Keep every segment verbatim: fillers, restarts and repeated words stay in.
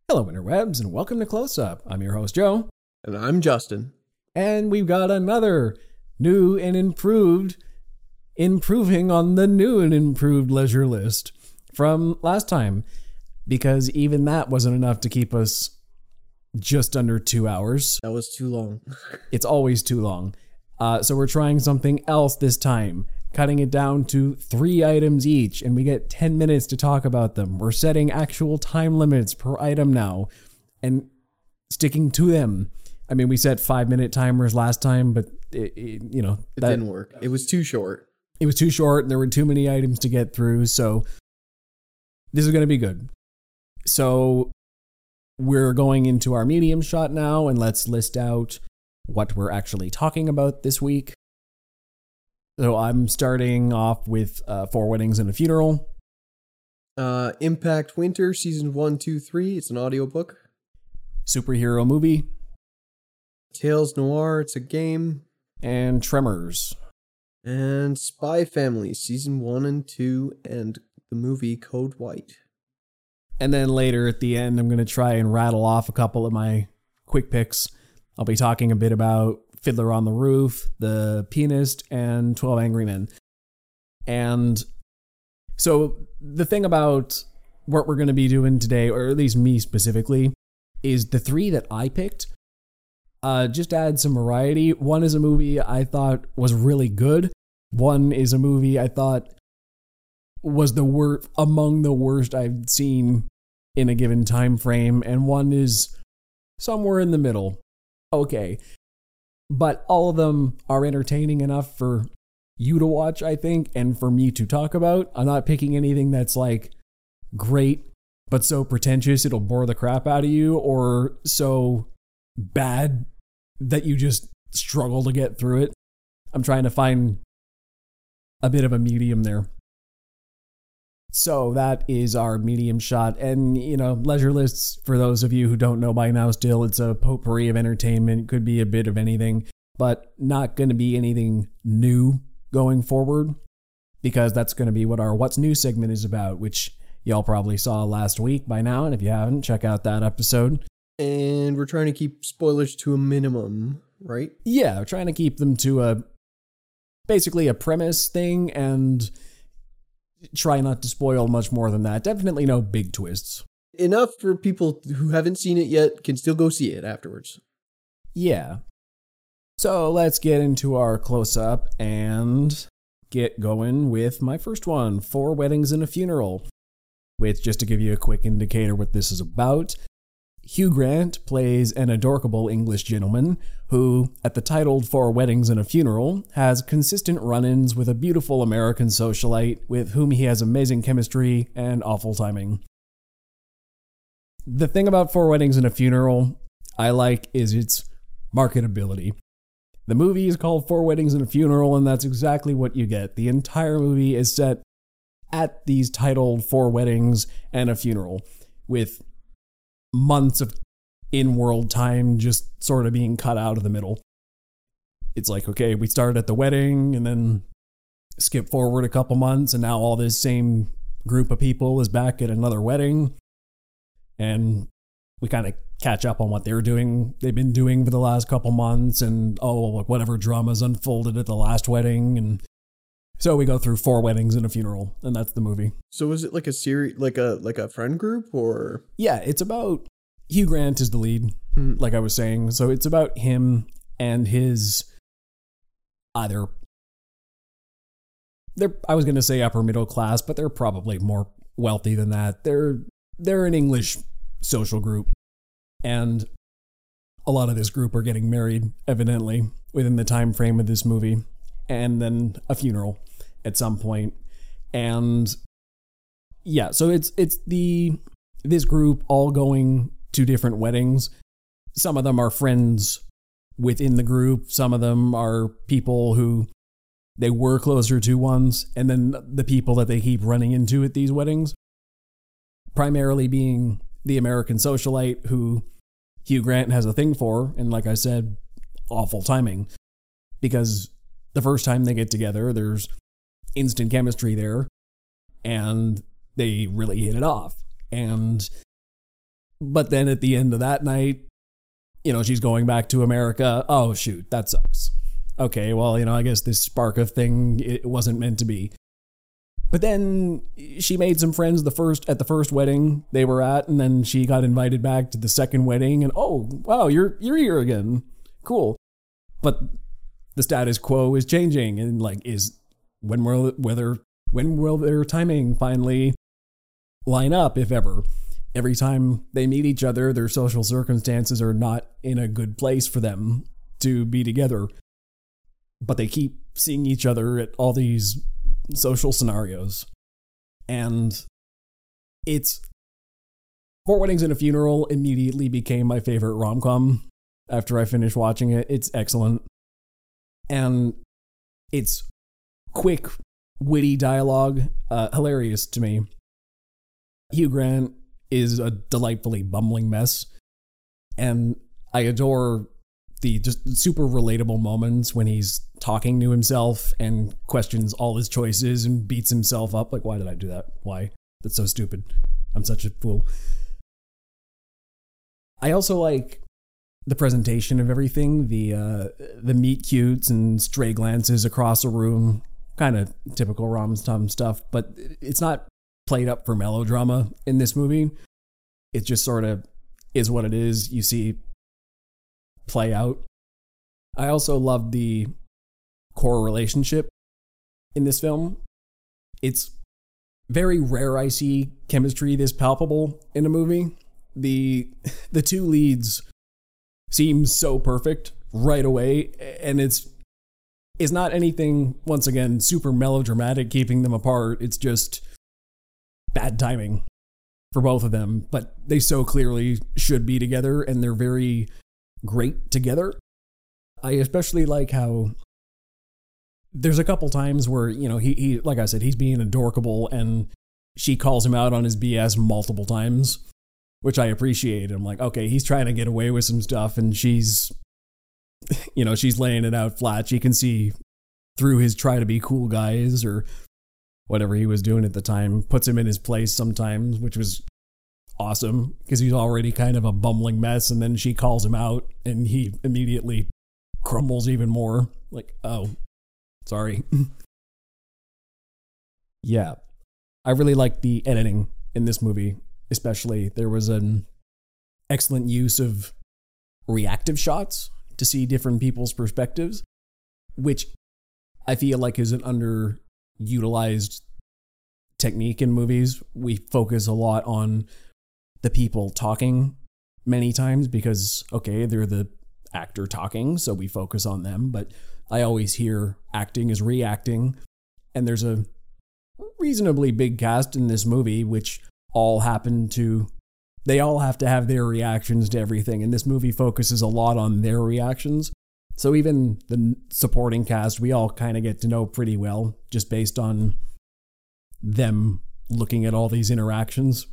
Hello, interwebs, and welcome to Close Up. I'm your host, Joe. And I'm Justin. And we've got another new and improved, improving on the new and improved leisure list from last time, because even that wasn't enough to keep us just under two hours. That was too long. It's always too long. Uh, so we're trying something else this time, cutting it down to three items each, and we get ten minutes to talk about them. We're setting actual time limits per item now and sticking to them. I mean, we set five minute timers last time, but it, it, you know, it that, didn't work. It was too short. It was too short and there were too many items to get through. So this is going to be good. So we're going into our medium shot now, and let's list out what we're actually talking about this week. So I'm starting off with uh, Four Weddings and a Funeral. Uh, Impact Winter, Season one, two, three. It's an audiobook. Superhero Movie. Tales Noir, it's a game. And Tremors. And Spy Family, Season one and two, and the movie Code White. And then later at the end, I'm going to try and rattle off a couple of my quick picks. I'll be talking a bit about Fiddler on the Roof, The Pianist, and twelve Angry Men. And so the thing about what we're going to be doing today, or at least me specifically, is the three that I picked. Uh, just add some variety. One is a movie I thought was really good. One is a movie I thought was the worst, among the worst I've seen in a given time frame. And one is somewhere in the middle. Okay. But all of them are entertaining enough for you to watch, I think, and for me to talk about. I'm not picking anything that's like great, but so pretentious it'll bore the crap out of you, or so bad that you just struggle to get through it. I'm trying to find a bit of a medium there. So that is our medium shot. And, you know, leisure lists, for those of you who don't know by now still, it's a potpourri of entertainment. Could be a bit of anything, but not going to be anything new going forward, because that's going to be what our What's New segment is about, which y'all probably saw last week by now. And if you haven't, check out that episode. And we're trying to keep spoilers to a minimum, right? Yeah, we're trying to keep them to a basically a premise thing and try not to spoil much more than that. Definitely no big twists. Enough for people who haven't seen it yet can still go see it afterwards. Yeah. So let's get into our close-up and get going with my first one, Four Weddings and a Funeral. Which, just to give you a quick indicator what this is about, Hugh Grant plays an adorable English gentleman who, at the titled Four Weddings and a Funeral, has consistent run-ins with a beautiful American socialite with whom he has amazing chemistry and awful timing. The thing about Four Weddings and a Funeral I like is its marketability. The movie is called Four Weddings and a Funeral, and that's exactly what you get. The entire movie is set at these titled Four Weddings and a Funeral, with months of in-world time just sort of being cut out of the middle. It's like, okay, we started at the wedding and then skip forward a couple months, and now all this same group of people is back at another wedding, and we kind of catch up on what they're doing, they've been doing for the last couple months, and oh, whatever dramas unfolded at the last wedding, and so we go through Four Weddings and a Funeral, and that's the movie. So is it like a series, like a like a friend group, or? Yeah, it's about Hugh Grant is the lead, mm. like I was saying. So it's about him and his either they're I was going to say upper middle class, but they're probably more wealthy than that. They're they're an English social group, and a lot of this group are getting married, evidently, within the time frame of this movie, and then a funeral at some point. And yeah, so it's it's the this group all going to different weddings. Some of them are friends within the group, some of them are people who they were closer to once, and then the people that they keep running into at these weddings, primarily being the American socialite who Hugh Grant has a thing for, and like I said, awful timing, because the first time they get together, there's instant chemistry there, and they really hit it off. And But then at the end of that night, you know, she's going back to America. Oh, shoot, that sucks. Okay, well, you know, I guess this spark of thing, it wasn't meant to be. But then she made some friends the first at the first wedding they were at, and then she got invited back to the second wedding, and oh, wow, you're you're here again. Cool. But the status quo is changing, and like, is when will whether when will their timing finally line up, if ever? Every time they meet each other, their social circumstances are not in a good place for them to be together. But they keep seeing each other at all these social scenarios. And it's Four Weddings and a Funeral immediately became my favorite rom-com after I finished watching it. It's excellent. And it's quick, witty dialogue, uh, hilarious to me. Hugh Grant is a delightfully bumbling mess, and I adore the just super relatable moments when he's talking to himself and questions all his choices and beats himself up like, why did I do that? Why? That's so stupid. I'm such a fool. I also like the presentation of everything, the uh, the meet cutes and stray glances across a room, kind of typical rom-com stuff, but it's not played up for melodrama in this movie. It just sort of is what it is. You see play out. I also love the core relationship in this film. It's very rare I see chemistry this palpable in a movie. The the two leads seem so perfect right away, and it's it's not anything, once again, super melodramatic keeping them apart. It's just bad timing for both of them, but they so clearly should be together, and they're very great together. I especially like how there's a couple times where, you know, he, he like I said, he's being adorkable, and she calls him out on his B S multiple times, which I appreciate. I'm like, okay, he's trying to get away with some stuff, and she's, you know, she's laying it out flat. She can see through his try to be cool guys or whatever he was doing at the time, puts him in his place sometimes, which was awesome because he's already kind of a bumbling mess, and then she calls him out and he immediately crumbles even more. Like, oh, sorry. Yeah, I really like the editing in this movie, especially. There was an excellent use of reactive shots to see different people's perspectives, which I feel like is an underutilized technique in movies. We focus a lot on the people talking many times because, okay, they're the actor talking, so we focus on them, but I always hear acting is reacting, and there's a reasonably big cast in this movie, which all happen to, they all have to have their reactions to everything, and this movie focuses a lot on their reactions. So even the supporting cast, we all kind of get to know pretty well, just based on them looking at all these interactions.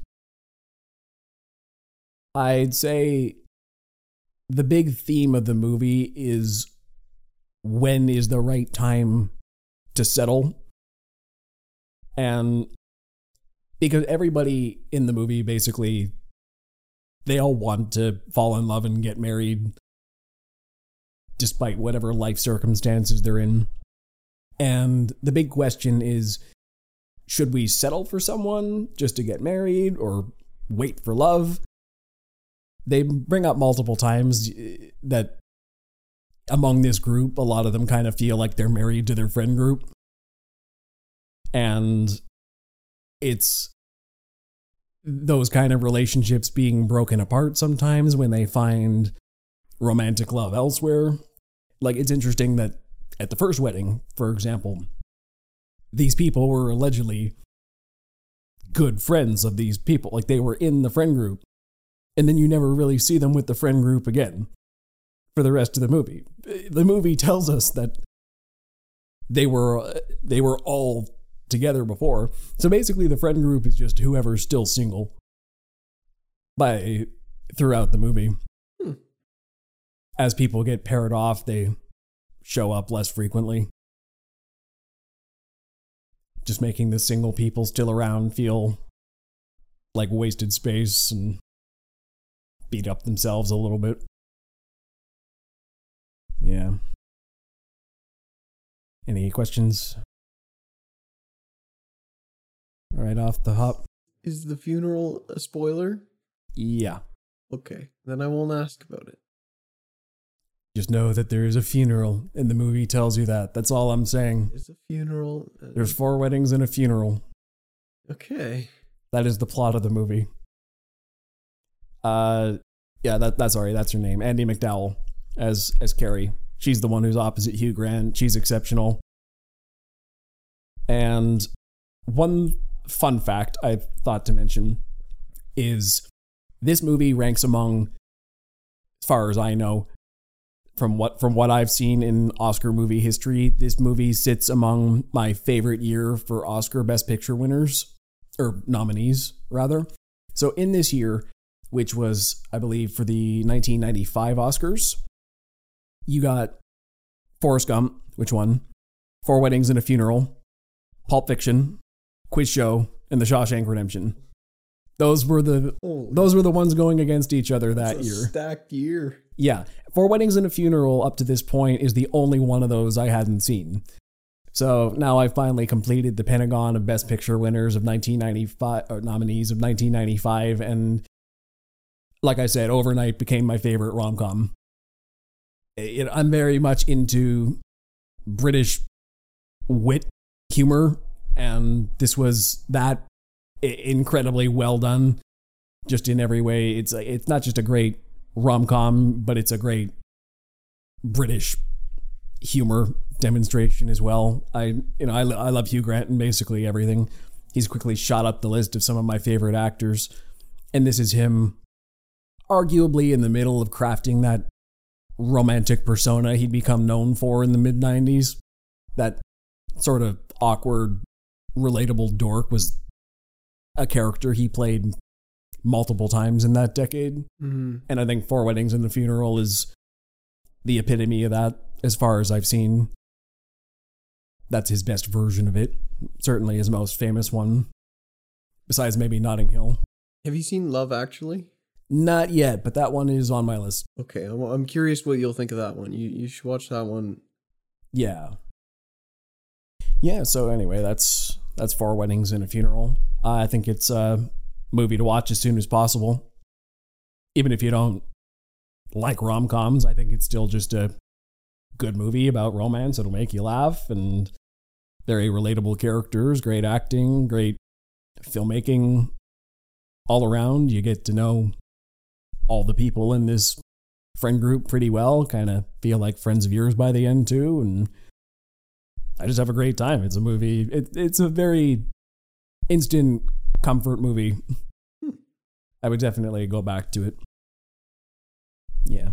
I'd say the big theme of the movie is when is the right time to settle. And because everybody in the movie, basically, they all want to fall in love and get married despite whatever life circumstances they're in. And the big question is, should we settle for someone just to get married or wait for love? They bring up multiple times that among this group, a lot of them kind of feel like they're married to their friend group. And it's those kind of relationships being broken apart sometimes when they find romantic love elsewhere. Like, it's interesting that at the first wedding, for example, these people were allegedly good friends of these people. Like, they were in the friend group, and then you never really see them with the friend group again for the rest of the movie. The movie tells us that they were they were all together before. So basically the friend group is just whoever's still single by throughout the movie. Hmm. As people get paired off, they show up less frequently. Just making the single people still around feel like wasted space and beat up themselves a little bit. Yeah. Any questions? Right off the hop. Is the funeral a spoiler? Yeah. Okay, then I won't ask about it. Just know that there is a funeral, and the movie tells you that. That's all I'm saying. There's a funeral. uh, There's four weddings and a funeral. Okay. That is the plot of the movie. Uh, yeah, that that's sorry, that's her name, Andie MacDowell as as Carrie. She's the one who's opposite Hugh Grant. She's exceptional. And one fun fact I thought to mention is this movie ranks among, as far as I know, from what from what I've seen in Oscar movie history, this movie sits among my favorite year for Oscar Best Picture winners, or nominees, rather. So in this year, which was, I believe, for the nineteen ninety-five Oscars, you got Forrest Gump, which won, Four Weddings and a Funeral, Pulp Fiction, Quiz Show, and The Shawshank Redemption. Those were the Holy those were the ones going against each other that It's a year. Stacked year. Yeah, Four Weddings and a Funeral up to this point is the only one of those I hadn't seen. So now I finally completed the Pentagon of Best Picture winners of nineteen ninety-five, or nominees of nineteen ninety-five, and like I said, overnight became my favorite rom-com. It, I'm very much into British wit humor, and this was that incredibly well done, just in every way. It's it's not just a great rom-com, but it's a great British humor demonstration as well. I you know I, I love Hugh Grant in basically everything. He's quickly shot up the list of some of my favorite actors, and this is him arguably in the middle of crafting that romantic persona he'd become known for in the mid nineties. That sort of awkward, relatable dork was a character he played multiple times in that decade. Mm-hmm. And I think Four Weddings and a Funeral is the epitome of that, as far as I've seen. That's his best version of it. Certainly his most famous one. Besides maybe Notting Hill. Have you seen Love Actually? Not yet, but that one is on my list. Okay, I'm, I'm curious what you'll think of that one. You you should watch that one. Yeah. Yeah, so anyway, that's that's Four Weddings and a Funeral. Uh, I think it's a movie to watch as soon as possible. Even if you don't like rom-coms, I think it's still just a good movie about romance. It'll make you laugh, and very relatable characters, great acting, great filmmaking all around. You get to know all the people in this friend group pretty well, kind of feel like friends of yours by the end too, and I just have a great time. It's a movie, it, it's a very instant comfort movie. I would definitely go back to it. Yeah.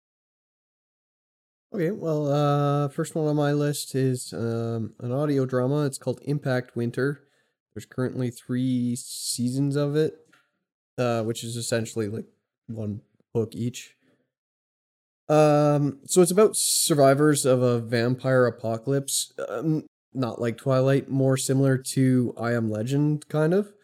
Okay, well, uh, first one on my list is um, an audio drama. It's called Impact Winter. There's currently three seasons of it, uh, which is essentially like one book each. Um, so it's about survivors of a vampire apocalypse. Um, not like Twilight, more similar to I Am Legend, kind of.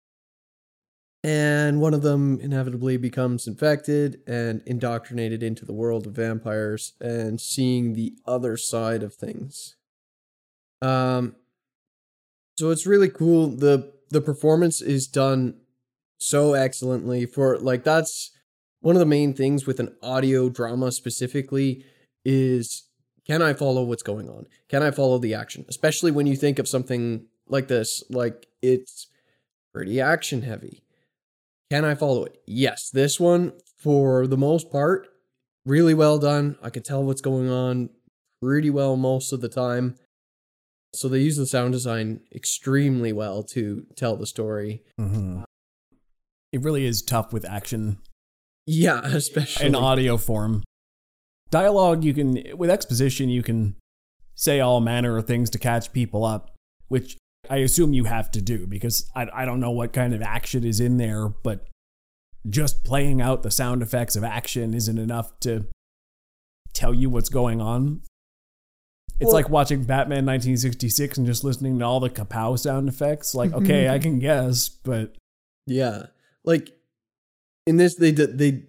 And one of them inevitably becomes infected and indoctrinated into the world of vampires and seeing the other side of things. Um, so it's really cool. The the performance is done so excellently for like that's one of the main things with an audio drama specifically is can I follow what's going on? Can I follow the action? Especially when you think of something like this, like it's pretty action heavy. Can I follow it? Yes. This one, for the most part, really well done. I could tell what's going on pretty well most of the time. So they use the sound design extremely well to tell the story. Mm-hmm. It really is tough with action. Yeah, especially in audio form. Dialogue, you can, with exposition, you can say all manner of things to catch people up, which I assume you have to do because I, I don't know what kind of action is in there, but just playing out the sound effects of action isn't enough to tell you what's going on. It's well, like watching Batman nineteen sixty-six and just listening to all the kapow sound effects. Like, okay, I can guess, but yeah, like in this, they they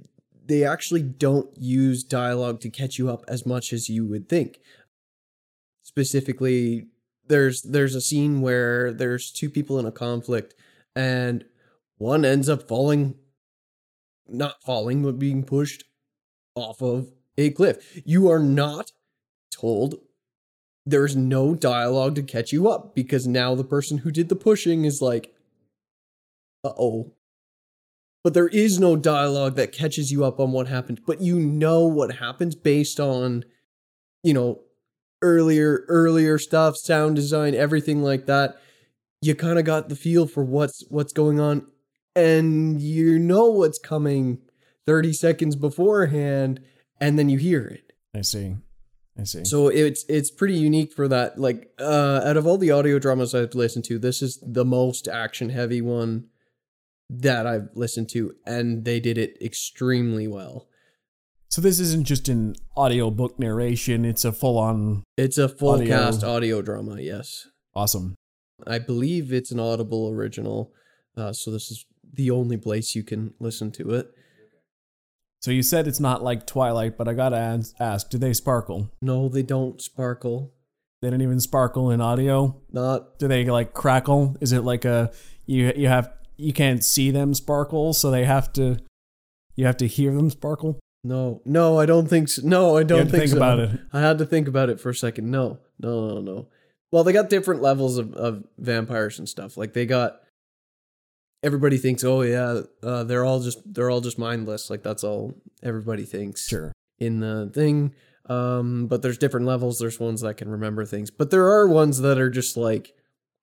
they actually don't use dialogue to catch you up as much as you would think. Specifically, there's there's a scene where there's two people in a conflict, and one ends up falling, not falling, but being pushed off of a cliff. You are not told. There's no dialogue to catch you up, because now the person who did the pushing is like, uh-oh. But there is no dialogue that catches you up on what happened. But you know what happens based on, you know, earlier, earlier stuff, sound design, everything like that. You kind of got the feel for what's what's going on. And you know what's coming thirty seconds beforehand, and then you hear it. I see. I see. So it's it's pretty unique for that. Like, uh, out of all the audio dramas I've listened to, this is the most action heavy one that I've listened to, and they did it extremely well. So this isn't just an audiobook narration, it's a full-on... It's a full audio. cast audio drama, yes. Awesome. I believe it's an Audible original, uh, so this is the only place you can listen to it. So you said it's not like Twilight, but I gotta ask, do they sparkle? No, they don't sparkle. They don't even sparkle in audio? Not... Do they like crackle? Is it like a... You you have... You can't see them sparkle, so they have to... You have to hear them sparkle? No, no, I don't think so. No, I don't You had to think, think so. about it. I had to think about it for a second. No, no, no, no. Well, they got different levels of, of vampires and stuff. Like they got, everybody thinks, oh yeah, uh, they're all just they're all just mindless. Like that's all everybody thinks. Sure. In the thing, um, but there's different levels. There's ones that can remember things, but there are ones that are just like.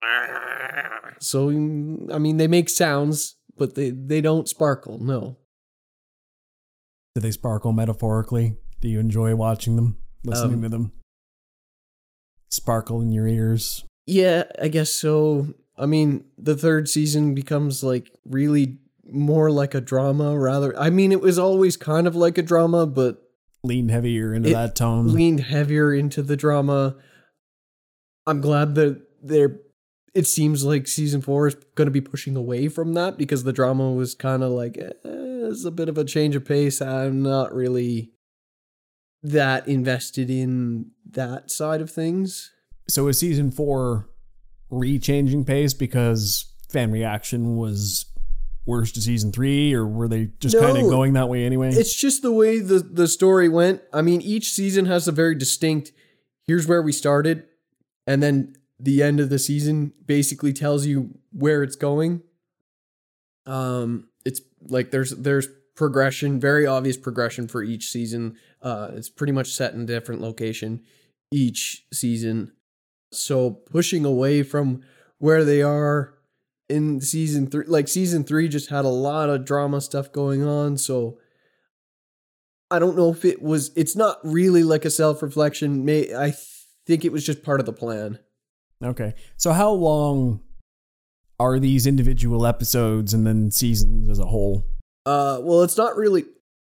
So I mean, they make sounds, but they they don't sparkle. No. Do they sparkle metaphorically? Do you enjoy watching them, listening Um, to them? Sparkle in your ears? Yeah, I guess so. I mean, the third season becomes like really more like a drama rather. I mean, it was always kind of like a drama, but Lean heavier into it that tone? leaned heavier into the drama. I'm glad that they're, it seems like season four is going to be pushing away from that, because the drama was kind of like, eh, it's a bit of a change of pace. I'm not really that invested in that side of things. So is season four re-changing pace because fan reaction was worse to season three, or were they just No, kind of going that way anyway? It's just the way the, the story went. I mean, each season has a very distinct, here's where we started, and then the end of the season basically tells you where it's going. Um, it's like there's there's progression, very obvious progression for each season. Uh, it's pretty much set in a different location each season. So pushing away from where they are in season three, like season three just had a lot of drama stuff going on. So I don't know if it was, it's not really like a self-reflection. May I think it was just part of the plan. Okay. So how long are these individual episodes and then seasons as a whole? Uh, well, it's not really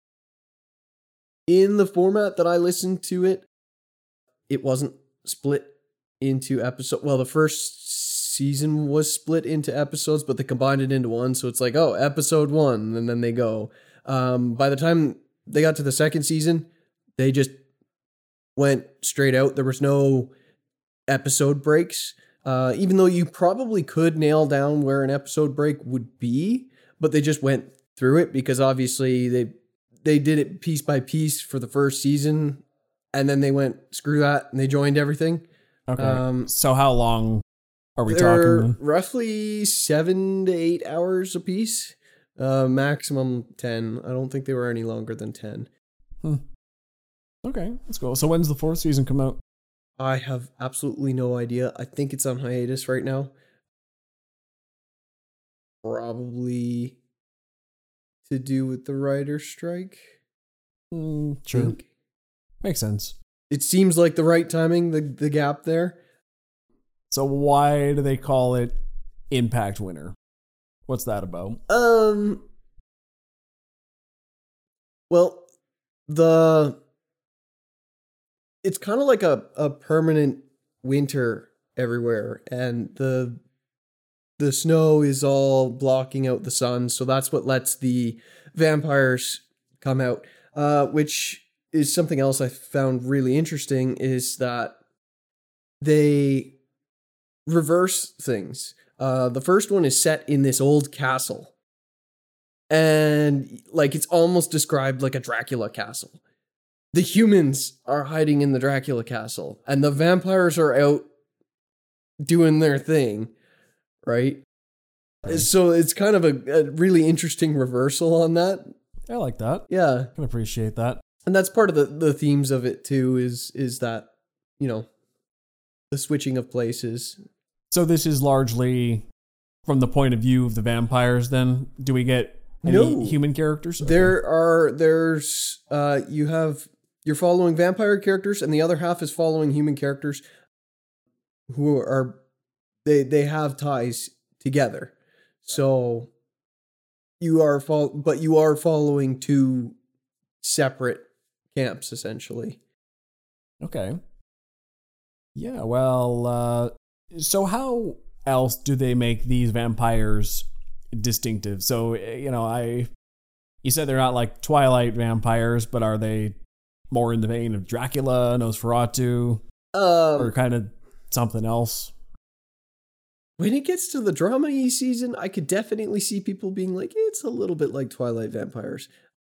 in the format that I listened to it. It wasn't split into episode. Well, the first season was split into episodes, but they combined it into one. So it's like, oh, episode one, and then they go. Um, by the time they got to the second season, they just went straight out. There was no episode breaks, uh, even though you probably could nail down where an episode break would be, but they just went through it because obviously they they did it piece by piece for the first season, and then they went, screw that, and they joined everything. Okay. Um, so how long are we they're talking? roughly seven to eight hours a piece, uh, maximum ten. I don't think they were any longer than ten. Hmm. Okay, that's cool. So when's the fourth season come out? I have absolutely no idea. I think it's on hiatus right now. Probably to do with the writer's strike. Mm, sure. Think. Makes sense. It seems like the right timing, the, the gap there. So why do they call it Impact Winter? What's that about? Um. Well, the it's kind of like a, a permanent winter everywhere, and the the snow is all blocking out the sun, so that's what lets the vampires come out. uh, which is something else I found really interesting, is that they reverse things. Uh, the first one is set in this old castle. And like it's almost described like a Dracula castle. The humans are hiding in the Dracula castle, and the vampires are out doing their thing, right? right. So it's kind of a, a really interesting reversal on that. I like that. Yeah. I can appreciate that. And that's part of the, the themes of it too, is is that, you know, the switching of places. So this is largely from the point of view of the vampires then? Do we get any no. human characters? Okay. There are, there's, uh, you have, you're following vampire characters, and the other half is following human characters who are, they, they have ties together. So you are, fol- but you are following two separate camps, essentially. Okay. Yeah, well, uh, so how else do they make these vampires distinctive? So, you know, I, you said they're not like Twilight vampires, but are they more in the vein of Dracula, Nosferatu, um, or kind of something else? When it gets to the drama-y season, I could definitely see people being like, it's a little bit like Twilight vampires.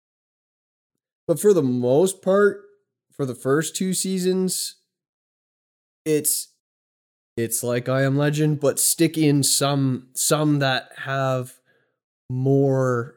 But for the most part, for the first two seasons, it's it's like I Am Legend, but stick in some some that have more,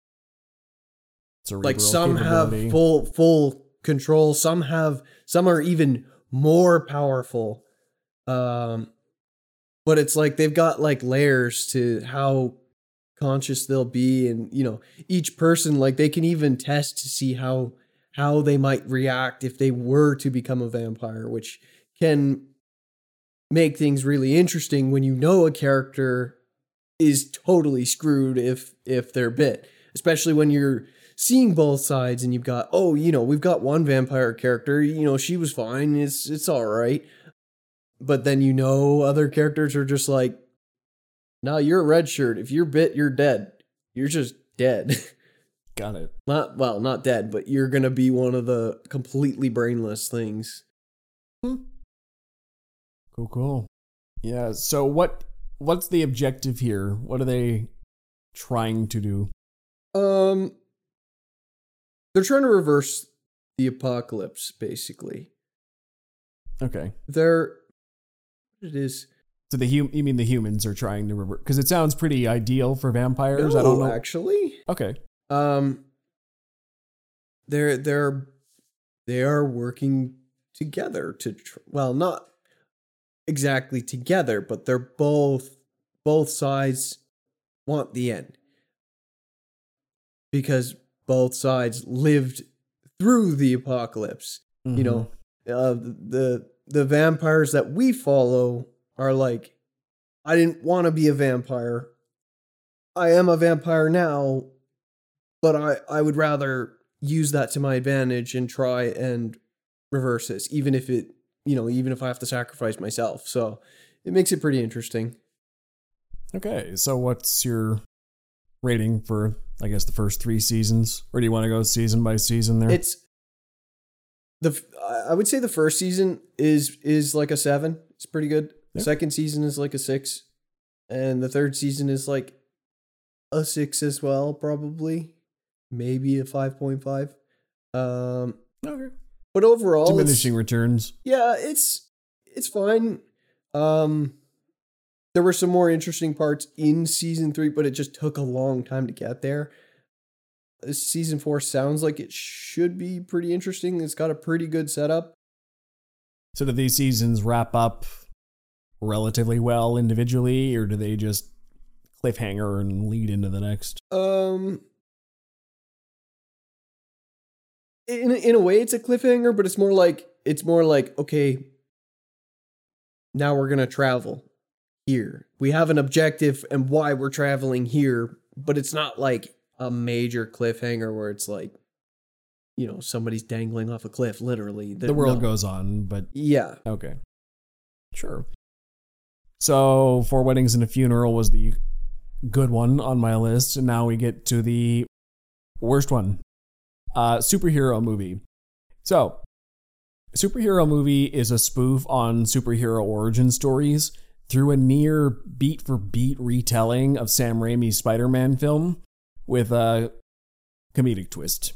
Cerebral like some capability. have full full control, some have some are even more powerful. Um, but it's like they've got like layers to how conscious they'll be, and you know, each person, like they can even test to see how how they might react if they were to become a vampire, which can make things really interesting when you know a character is totally screwed if if they're bit, especially when you're seeing both sides and you've got, oh, you know, we've got one vampire character, you know, she was fine, it's it's all right. But then, you know, other characters are just like, no, you're a red shirt. If you're bit, you're dead. You're just dead. Got it. Not, well, not dead, but you're going to be one of the completely brainless things. Hmm. Cool, cool. Yeah, so what what's the objective here? What are they trying to do? Um, they're trying to reverse the apocalypse, basically. Okay. They're, it is... So the hum- you mean the humans are trying to revert? Because it sounds pretty ideal for vampires. No, I don't know. actually. Okay. Um, they're they're they are working together to tr- well, not exactly together, but they're both both sides want the end because both sides lived through the apocalypse. Mm-hmm. You know, uh, the the vampires that we follow are like, I didn't want to be a vampire. I am a vampire now, but I, I would rather use that to my advantage and try and reverse this, even if it, you know, even if I have to sacrifice myself. So it makes it pretty interesting. Okay, so what's your rating for, I guess, the first three seasons? Or do you want to go season by season there? It's the I would say the first season is is like a seven. It's pretty good. The second season is like a six, and the third season is like a six as well, probably, maybe a five point five. Um, okay. But overall, diminishing returns. Yeah, it's it's fine. Um, there were some more interesting parts in season three, but it just took a long time to get there. Season four sounds like it should be pretty interesting. It's got a pretty good setup. So do these seasons wrap up relatively well individually, or do they just cliffhanger and lead into the next? Um, in in a way, it's a cliffhanger, but it's more like it's more like okay, now we're gonna travel here. We have an objective and why we're traveling here, but it's not like a major cliffhanger where it's like, you know, somebody's dangling off a cliff, literally. The, the world no. goes on, but yeah, okay, sure. So, Four Weddings and a Funeral was the good one on my list, and now we get to the worst one. Uh, superhero movie. So, superhero movie is a spoof on superhero origin stories through a near beat-for-beat retelling of Sam Raimi's Spider-Man film with a comedic twist.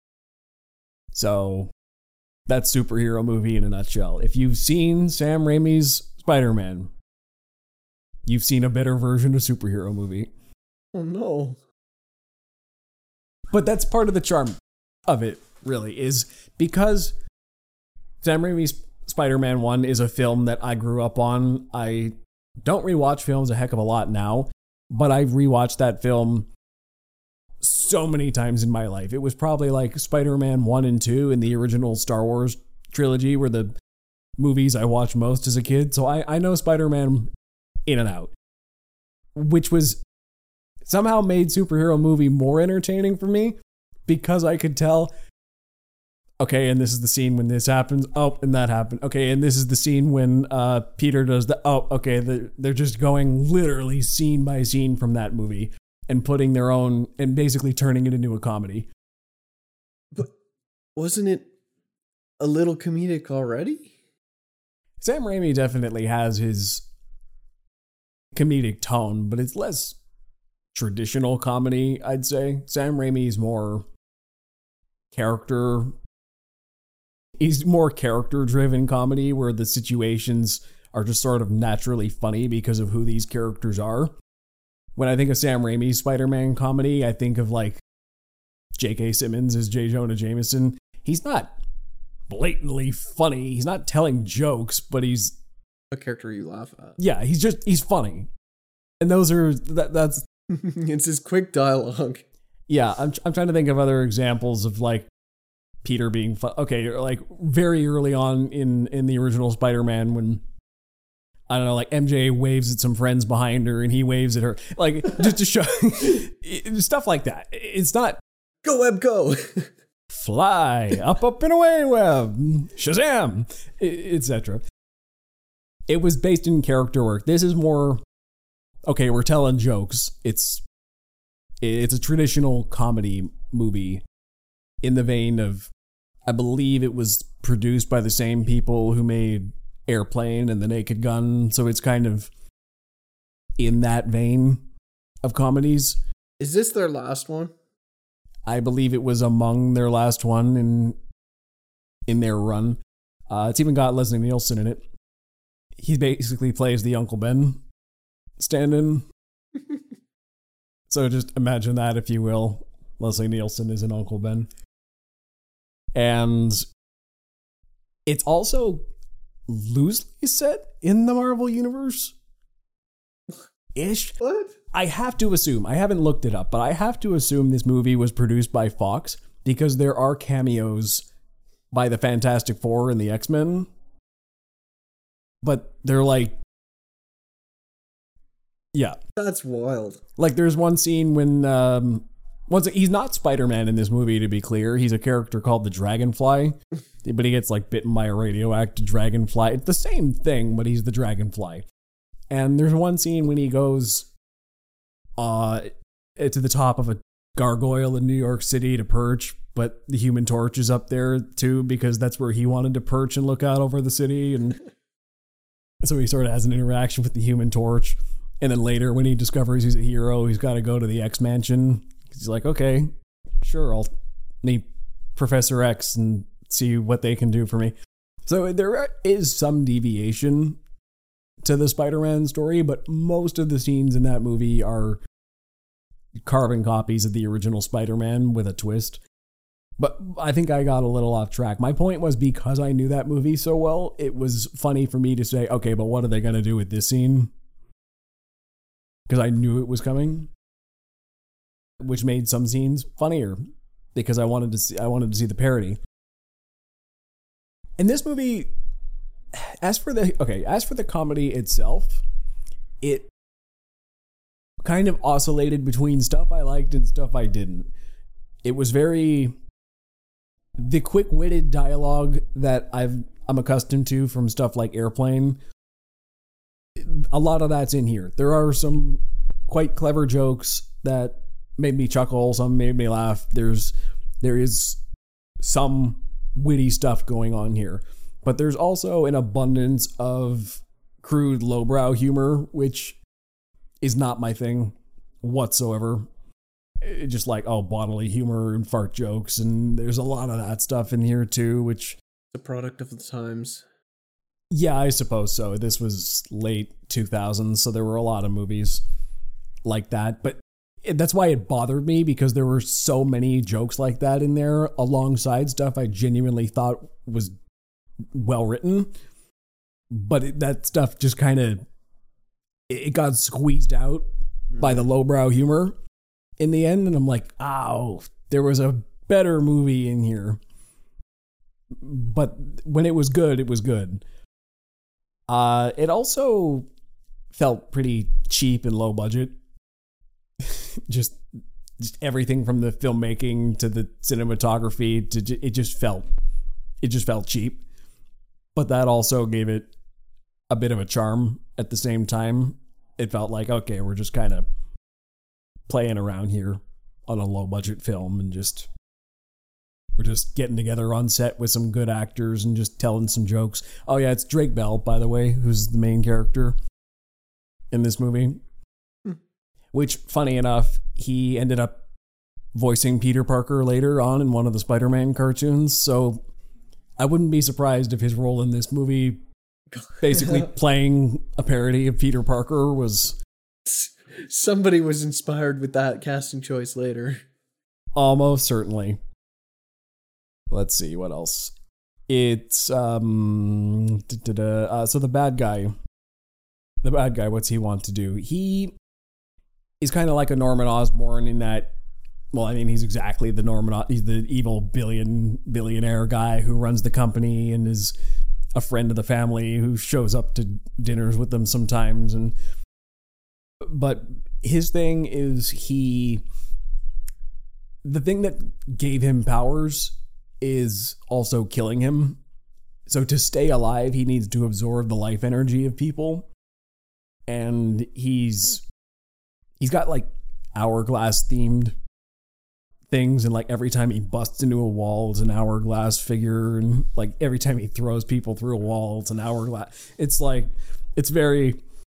So, that's superhero movie in a nutshell. If you've seen Sam Raimi's Spider-Man, you've seen a better version of superhero movie. Oh no. But that's part of the charm of it, really, is because Sam Raimi's Spider-Man one is a film that I grew up on. I don't rewatch films a heck of a lot now, but I've rewatched that film so many times in my life. It was probably like Spider-Man one and two in the original Star Wars trilogy were the movies I watched most as a kid. So I, I know Spider-Man in and out, which was somehow made superhero movie more entertaining for me because I could tell, okay, and this is the scene when this happens. Oh, and that happened. Okay, and this is the scene when uh, Peter does the, oh, okay, they're, they're just going literally scene by scene from that movie and putting their own, and basically turning it into a comedy. But wasn't it a little comedic already? Sam Raimi definitely has his comedic tone, but it's less traditional comedy, I'd say. Sam Raimi's more character, he's more character-driven comedy where the situations are just sort of naturally funny because of who these characters are. When I think of Sam Raimi's Spider-Man comedy, I think of like J K. Simmons as J. Jonah Jameson. He's not blatantly funny. He's not telling jokes, but he's a character you laugh at. Yeah, he's just, he's funny. And those are, that, that's... it's his quick dialogue. Yeah, I'm I'm trying to think of other examples of like Peter being fun. Okay, like very early on in, in the original Spider-Man when, I don't know, like M J waves at some friends behind her and he waves at her. Like, just to show, stuff like that. It's not... Go, Web, go! Fly, up, up, and away, Web! Shazam! et cetera. It was based in character work. This is more, okay, we're telling jokes. It's it's a traditional comedy movie in the vein of, I believe it was produced by the same people who made Airplane and The Naked Gun, so it's kind of in that vein of comedies. Is this their last one? I believe it was among their last one in in their run. Uh, it's even got Leslie Nielsen in it. He basically plays the Uncle Ben stand-in. So just imagine that, if you will. Leslie Nielsen is an Uncle Ben. And it's also loosely set in the Marvel Universe. Ish. What? I have to assume, I haven't looked it up, but I have to assume this movie was produced by Fox because there are cameos by the Fantastic Four and the X-Men. But they're like, yeah. That's wild. Like there's one scene when, um, once he's not Spider-Man in this movie, to be clear. He's a character called the Dragonfly, but he gets like bitten by a radioactive dragonfly. It's the same thing, but he's the Dragonfly. And there's one scene when he goes uh, to the top of a gargoyle in New York City to perch, but the Human Torch is up there too because that's where he wanted to perch and look out over the city. And so he sort of has an interaction with the Human Torch. And then later when he discovers he's a hero, he's got to go to the X Mansion. He's like, okay, sure, I'll meet Professor X and see what they can do for me. So there is some deviation to the Spider-Man story, but most of the scenes in that movie are carbon copies of the original Spider-Man with a twist. But I think I got a little off track. My point was, because I knew that movie so well, it was funny for me to say, okay, but what are they going to do with this scene? Because I knew it was coming, which made some scenes funnier because I wanted to see I wanted to see the parody. In this movie, as for the okay, as for the comedy itself, it kind of oscillated between stuff I liked and stuff I didn't. It was very the quick-witted dialogue that I've I'm accustomed to from stuff like Airplane. A lot of that's in here. There are some quite clever jokes that made me chuckle, some made me laugh. There's there is some witty stuff going on here. But there's also an abundance of crude lowbrow humor, which is not my thing whatsoever. It just like, oh, bodily humor and fart jokes, and there's a lot of that stuff in here too, which... The product of the times. Yeah, I suppose so. This was late two thousands, so there were a lot of movies like that. But that's why it bothered me, because there were so many jokes like that in there alongside stuff I genuinely thought was well written. But it, that stuff just kind of, it got squeezed out mm. by the lowbrow humor in the end. And I'm like, oh, there was a better movie in here. But when it was good, it was good. Uh, it also felt pretty cheap and low budget. just, just everything from the filmmaking to the cinematography to it just felt, it just felt cheap. But that also gave it a bit of a charm at the same time. It felt like, okay, we're just kind of playing around here on a low budget film and just, we're just getting together on set with some good actors and just telling some jokes. Oh yeah, it's Drake Bell, by the way, who's the main character in this movie. Hmm. Which, funny enough, he ended up voicing Peter Parker later on in one of the Spider-Man cartoons. So I wouldn't be surprised if his role in this movie, basically playing a parody of Peter Parker, was... Somebody was inspired with that casting choice later. Almost certainly. Let's see, what else? It's, um... Uh, so the bad guy... The bad guy, what's he want to do? He is kind of like a Norman Osborn in that... Well, I mean, he's exactly the Norman... He's the evil billion billionaire guy who runs the company and is a friend of the family who shows up to dinners with them sometimes. And But his thing is he... The thing that gave him powers is also killing him. So to stay alive, he needs to absorb the life energy of people. And he's he's got like hourglass themed things, and like every time he busts into a wall, it's an hourglass figure, and like every time he throws people through a wall, it's an hourglass. It's like, it's very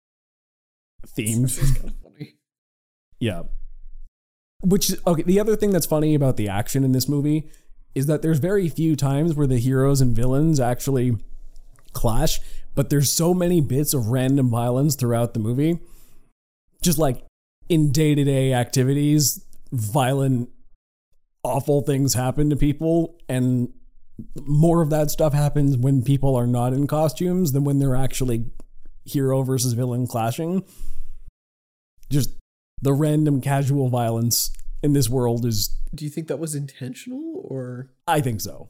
themed. It's kind of funny. Yeah. Which, okay, the other thing that's funny about the action in this movie is that there's very few times where the heroes and villains actually clash, but there's so many bits of random violence throughout the movie. Just like in day-to-day activities, violent, awful things happen to people, and more of that stuff happens when people are not in costumes than when they're actually hero versus villain clashing. Just the random casual violence in this world is... Do you think that was intentional, or...? I think so.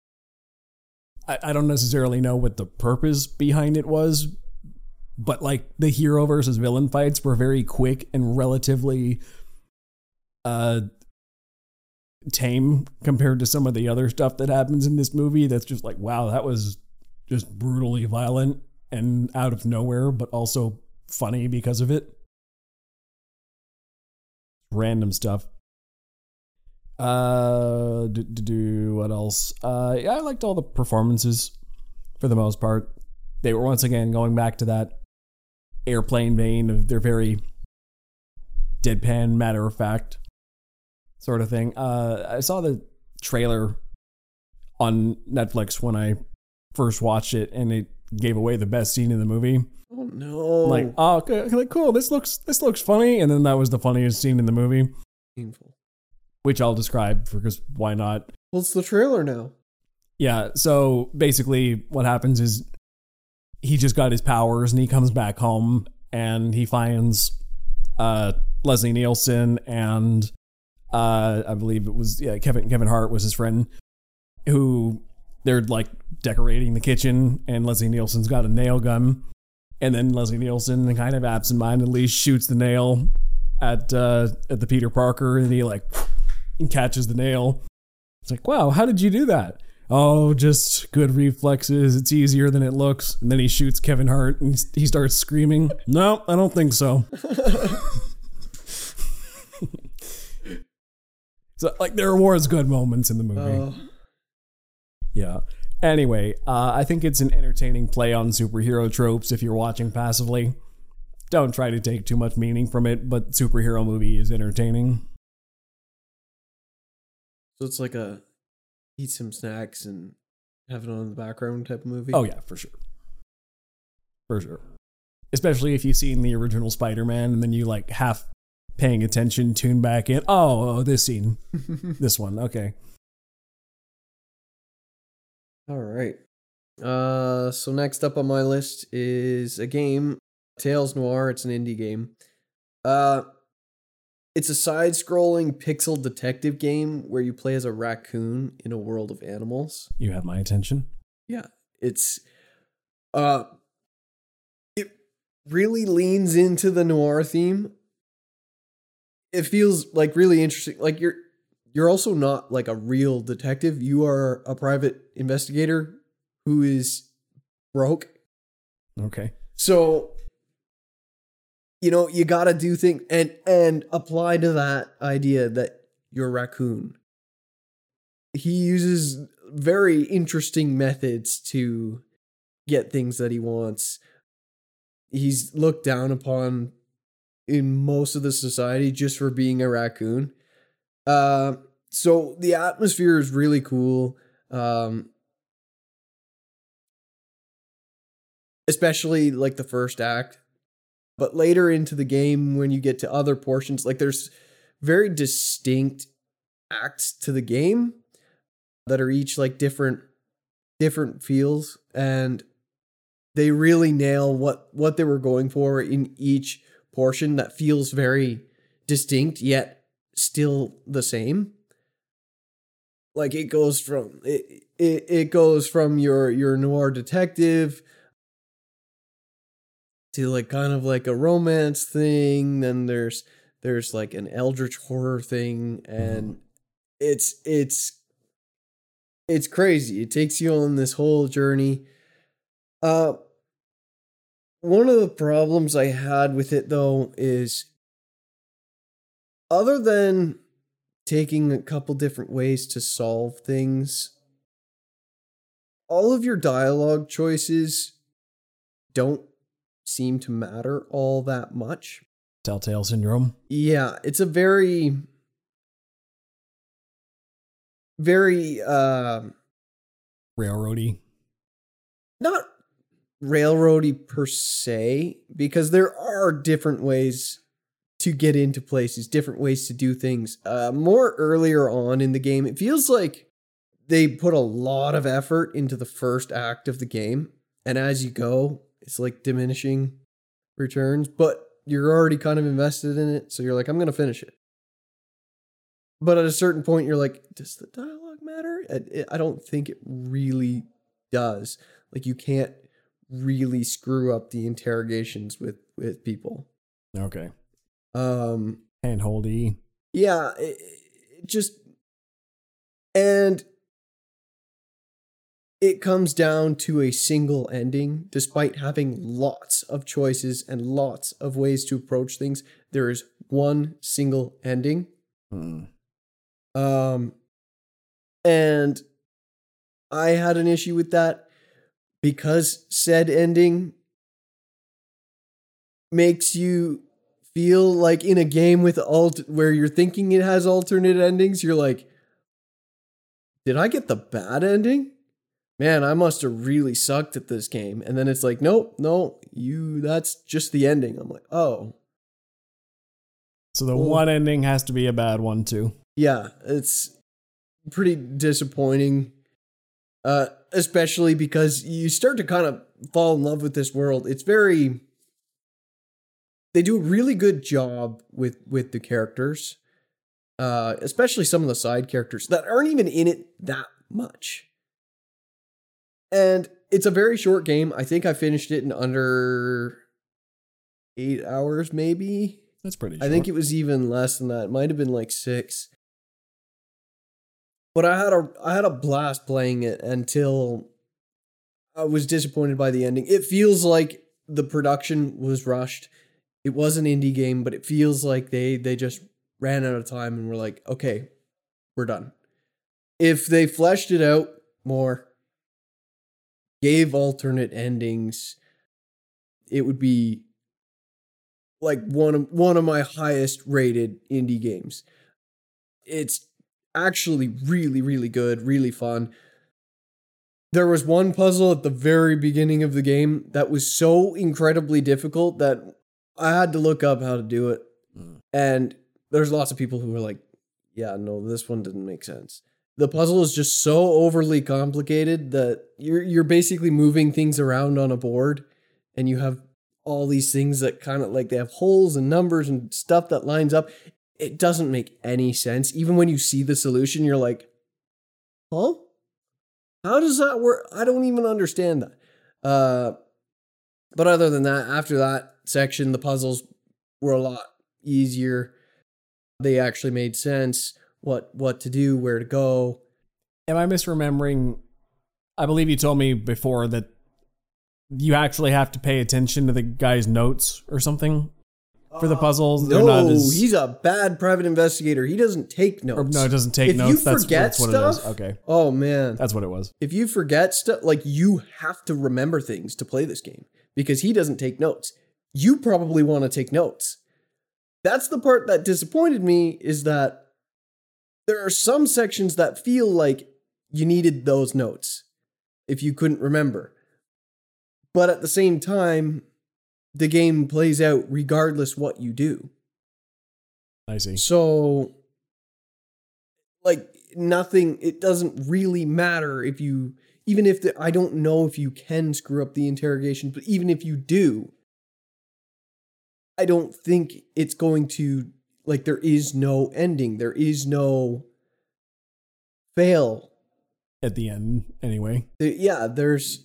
I, I don't necessarily know what the purpose behind it was, but like the hero versus villain fights were very quick and relatively uh, tame compared to some of the other stuff that happens in this movie. That's just like, wow, that was just brutally violent and out of nowhere, but also funny because of it. Random stuff. Uh, do, do, do, what else? Uh, yeah, I liked all the performances for the most part. They were once again going back to that Airplane vein of their very deadpan, matter of fact sort of thing. Uh, I saw the trailer on Netflix when I first watched it, and it gave away the best scene in the movie. Oh no! Like, oh, okay, like, cool. This looks this looks funny, and then that was the funniest scene in the movie. Painful. Which I'll describe because why not? Well, it's the trailer now. Yeah, so basically what happens is he just got his powers and he comes back home and he finds uh, Leslie Nielsen and uh, I believe it was yeah Kevin Kevin Hart was his friend, who they're like decorating the kitchen, and Leslie Nielsen's got a nail gun, and then Leslie Nielsen kind of absentmindedly shoots the nail at uh, at the Peter Parker, and he like catches the nail. It's like, wow, how did you do that? Oh, just good reflexes. It's easier than it looks. And then he shoots Kevin Hart and he starts screaming. No, I don't think so. So, like, there was good moments in the movie. Uh, Yeah. Anyway, uh, I think it's an entertaining play on superhero tropes if you're watching passively. Don't try to take too much meaning from it, but superhero movie is entertaining. So it's like a eat some snacks and have it on in the background type of movie? Oh yeah, for sure. For sure. Especially if you've seen the original Spider-Man and then you like half paying attention, tune back in. Oh, oh this scene. This one. Okay. All right. Uh, so next up on my list is a game, Tales Noir. It's an indie game. Uh, it's a side-scrolling pixel detective game where you play as a raccoon in a world of animals. You have my attention. Yeah, it's uh, it really leans into the noir theme. It feels like really interesting. Like you're you're also not like a real detective. You are a private investigator who is broke. Okay. So, you know, you got to do things and and apply to that idea that you're a raccoon. He uses very interesting methods to get things that he wants. He's looked down upon in most of the society just for being a raccoon. Uh, so the atmosphere is really cool. Um, especially like the first act. But later into the game, when you get to other portions, like there's very distinct acts to the game that are each like different different feels, and they really nail what what they were going for in each portion that feels very distinct yet still the same. Like it goes from it it, it goes from your your noir detective to like kind of like a romance thing, then there's there's like an eldritch horror thing, and it's it's it's crazy. It takes you on this whole journey. Uh one of the problems I had with it though is, other than taking a couple different ways to solve things, all of your dialogue choices don't seem to matter all that much. Telltale syndrome. Yeah, it's a very, very, uh, Railroady. not railroady per se, because there are different ways to get into places, different ways to do things. Uh, more earlier on in the game, it feels like they put a lot of effort into the first act of the game, and as you go, it's like diminishing returns, but you're already kind of invested in it, so you're like, I'm going to finish it. But at a certain point, you're like, does the dialogue matter? I, I don't think it really does. Like, you can't really screw up the interrogations with, with people. Okay. Um, Handholdy. yeah, it, it just, and it comes down to a single ending, despite having lots of choices and lots of ways to approach things. There is one single ending. Hmm. Um, and I had an issue with that because said ending makes you feel like in a game with alt where you're thinking it has alternate endings, you're like, did I get the bad ending? Man, I must have really sucked at this game. And then it's like, nope, no, you, that's just the ending. I'm like, oh. So the Well, one ending has to be a bad one too. yeah, it's pretty disappointing. Uh, especially because you start to kind of fall in love with this world. It's very, they do a really good job with, with the characters. Uh, especially some of the side characters that aren't even in it that much. And it's a very short game. I think I finished it in under eight hours, maybe. That's pretty I short. think it was even less than that. It might have been like six. But I had a I had a blast playing it until I was disappointed by the ending. It feels like the production was rushed. It was an indie game, but it feels like they they just ran out of time and were like, okay, we're done. If they fleshed it out more, gave alternate endings, it would be like one of one of my highest rated indie games. It's actually really, really good, really fun. There was one puzzle at the very beginning of the game that was so incredibly difficult that I had to look up how to do it. Mm. And there's lots of people who were like, yeah, no, this one didn't make sense. The puzzle is just so overly complicated that you're you're basically moving things around on a board, and you have all these things that kind of like they have holes and numbers and stuff that lines up. It doesn't make any sense. Even when you see the solution, you're like, huh? How does that work? I don't even understand that. Uh, but other than that, after that section, the puzzles were a lot easier. They actually made sense. What what to do, where to go. Am I misremembering? I believe you told me before that you actually have to pay attention to the guy's notes or something for the puzzles. Uh, They're no, not as, he's a bad private investigator. He doesn't take notes. Or, no, it doesn't take if notes. You that's, forget that's what stuff, it is. Okay. Oh, man. That's what it was. If you forget stuff, like you have to remember things to play this game because he doesn't take notes. You probably want to take notes. That's the part that disappointed me, is that there are some sections that feel like you needed those notes if you couldn't remember. But at the same time, the game plays out regardless what you do. I see. So, like, nothing, it doesn't really matter if you, even if the, I don't know if you can screw up the interrogation, but even if you do, I don't think it's going to, like, there is no ending. There is no fail. At the end, anyway. Yeah, there's,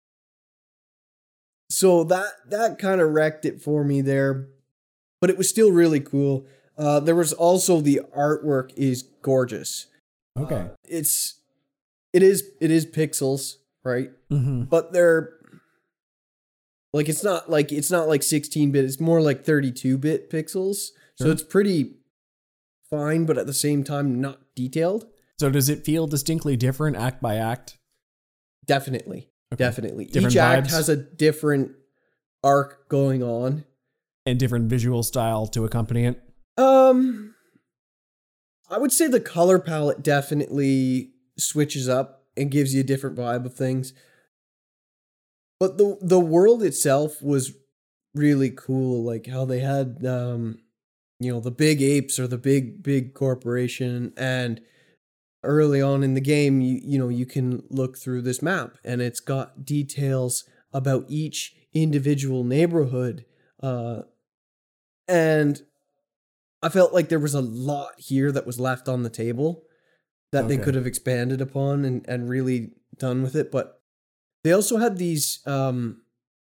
so that, that kind of wrecked it for me there, but it was still really cool. Uh, there was also the artwork is gorgeous. Okay. Uh, it's, it is, it is pixels, right? Mm-hmm. But they're, like, it's not like, it's not like sixteen bit, it's more like thirty-two bit pixels. Sure. So it's pretty fine, but at the same time, not detailed. So does it feel distinctly different act by act? Definitely. Okay. Definitely. Different Each act vibes? has a different arc going on. And different visual style to accompany it? Um, I would say the color palette definitely switches up and gives you a different vibe of things. But the the world itself was really cool, like how they had, um, you know, the big apes or the big, big corporation. And early on in the game, you, you know, you can look through this map and it's got details about each individual neighborhood. Uh, and I felt like there was a lot here that was left on the table that okay. they could have expanded upon and, and really done with it. But they also had these um,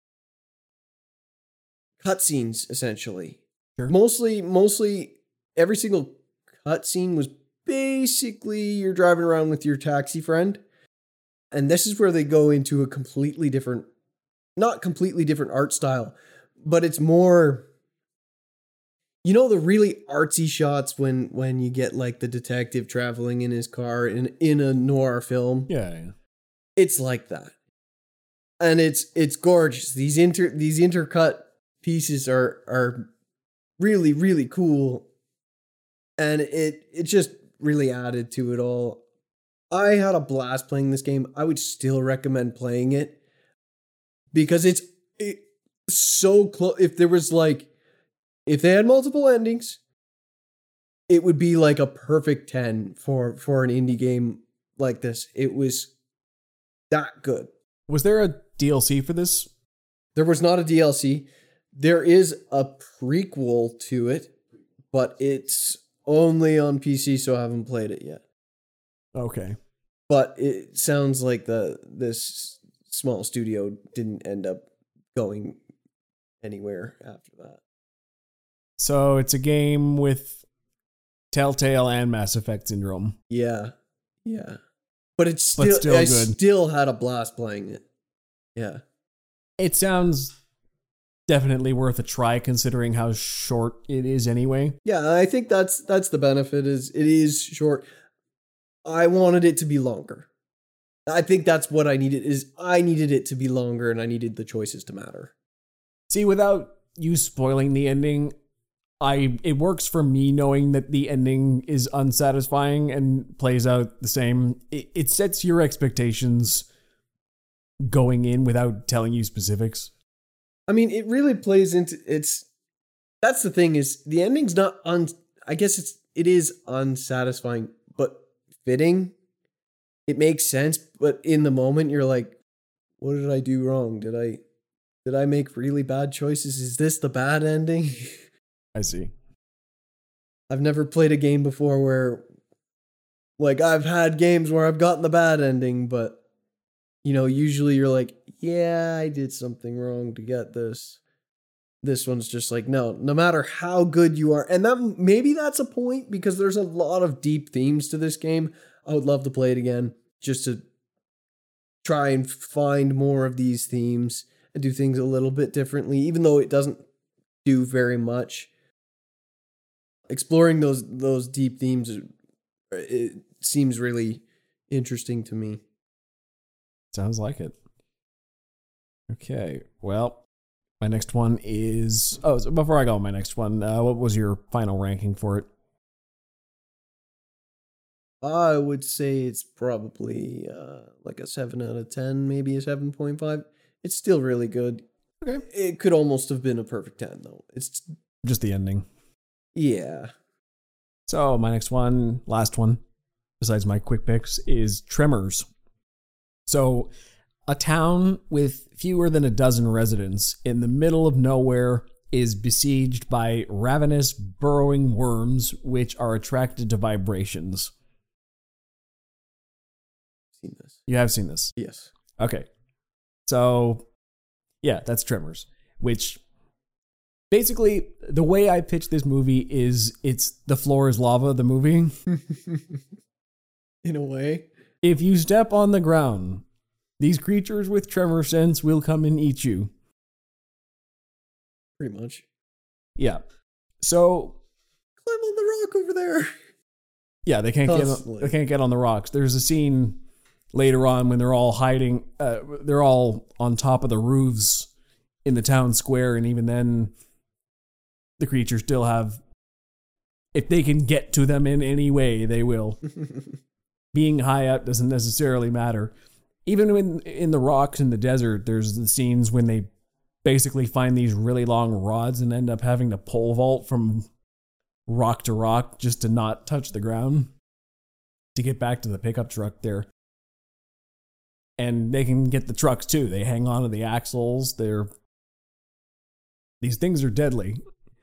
cutscenes, essentially. Sure. Mostly, mostly every single cutscene was basically you're driving around with your taxi friend. And this is where they go into a completely different, not completely different art style, but it's more, you know, the really artsy shots when, when you get like the detective traveling in his car in, in a noir film. Yeah, yeah. It's like that. And it's it's gorgeous. These inter these intercut pieces are are really, really cool. And it it just really added to it all. I had a blast playing this game. I would still recommend playing it because it's it, so close. If there was like, if they had multiple endings, it would be like a perfect ten for, for an indie game like this. It was that good. Was there a D L C for this? There was not a D L C. There is a prequel to it, but it's only on P C, so I haven't played it yet. Okay. But it sounds like the this small studio didn't end up going anywhere after that. So it's a game with Telltale and Mass Effect syndrome. Yeah. Yeah. But it's still, but still I good. still had a blast playing it. Yeah. It sounds definitely worth a try considering how short it is anyway. Yeah, I think that's that's the benefit is it is short. I wanted it to be longer. I think that's what I needed is I needed it to be longer and I needed the choices to matter. See, without you spoiling the ending, I it works for me knowing that the ending is unsatisfying and plays out the same. It, it sets your expectations going in without telling you specifics. I mean, it really plays into it's that's the thing is the ending's not un I guess it's it is unsatisfying, but fitting. It makes sense, but in the moment you're like, what did I do wrong? Did I did I make really bad choices? Is this the bad ending? I see. I've never played a game before where like I've had games where I've gotten the bad ending, but you know, usually you're like, yeah, I did something wrong to get this. This one's just like, no, no matter how good you are. And that maybe that's a point because there's a lot of deep themes to this game. I would love to play it again just to try and find more of these themes and do things a little bit differently, even though it doesn't do very much. Exploring those those deep themes, it seems really interesting to me. Sounds like it. Okay, well, my next one is... Oh, so before I go on my next one, uh, what was your final ranking for it? I would say it's probably uh, like a seven out of ten, maybe a seven point five. It's still really good. Okay. It could almost have been a perfect ten, though. It's just the ending. Yeah. So my next one, last one, besides my quick picks, is Tremors. So a town with fewer than a dozen residents in the middle of nowhere is besieged by ravenous, burrowing worms which are attracted to vibrations. Seen this. You have seen this? Yes. Okay. So, yeah, that's Tremors, which basically the way I pitch this movie is it's The Floor is Lava, the movie. In a way. If you step on the ground, these creatures with tremor sense will come and eat you. Pretty much. Yeah. So climb on the rock over there. Yeah, they can't Constantly. get on, they can't get on the rocks. There's a scene later on when they're all hiding. Uh, they're all on top of the roofs in the town square, and even then, the creatures still have. If they can get to them in any way, they will. Being high up doesn't necessarily matter. Even when in the rocks in the desert, there's the scenes when they basically find these really long rods and end up having to pole vault from rock to rock just to not touch the ground to get back to the pickup truck there. And they can get the trucks too. They hang on to the axles. They're these things are deadly.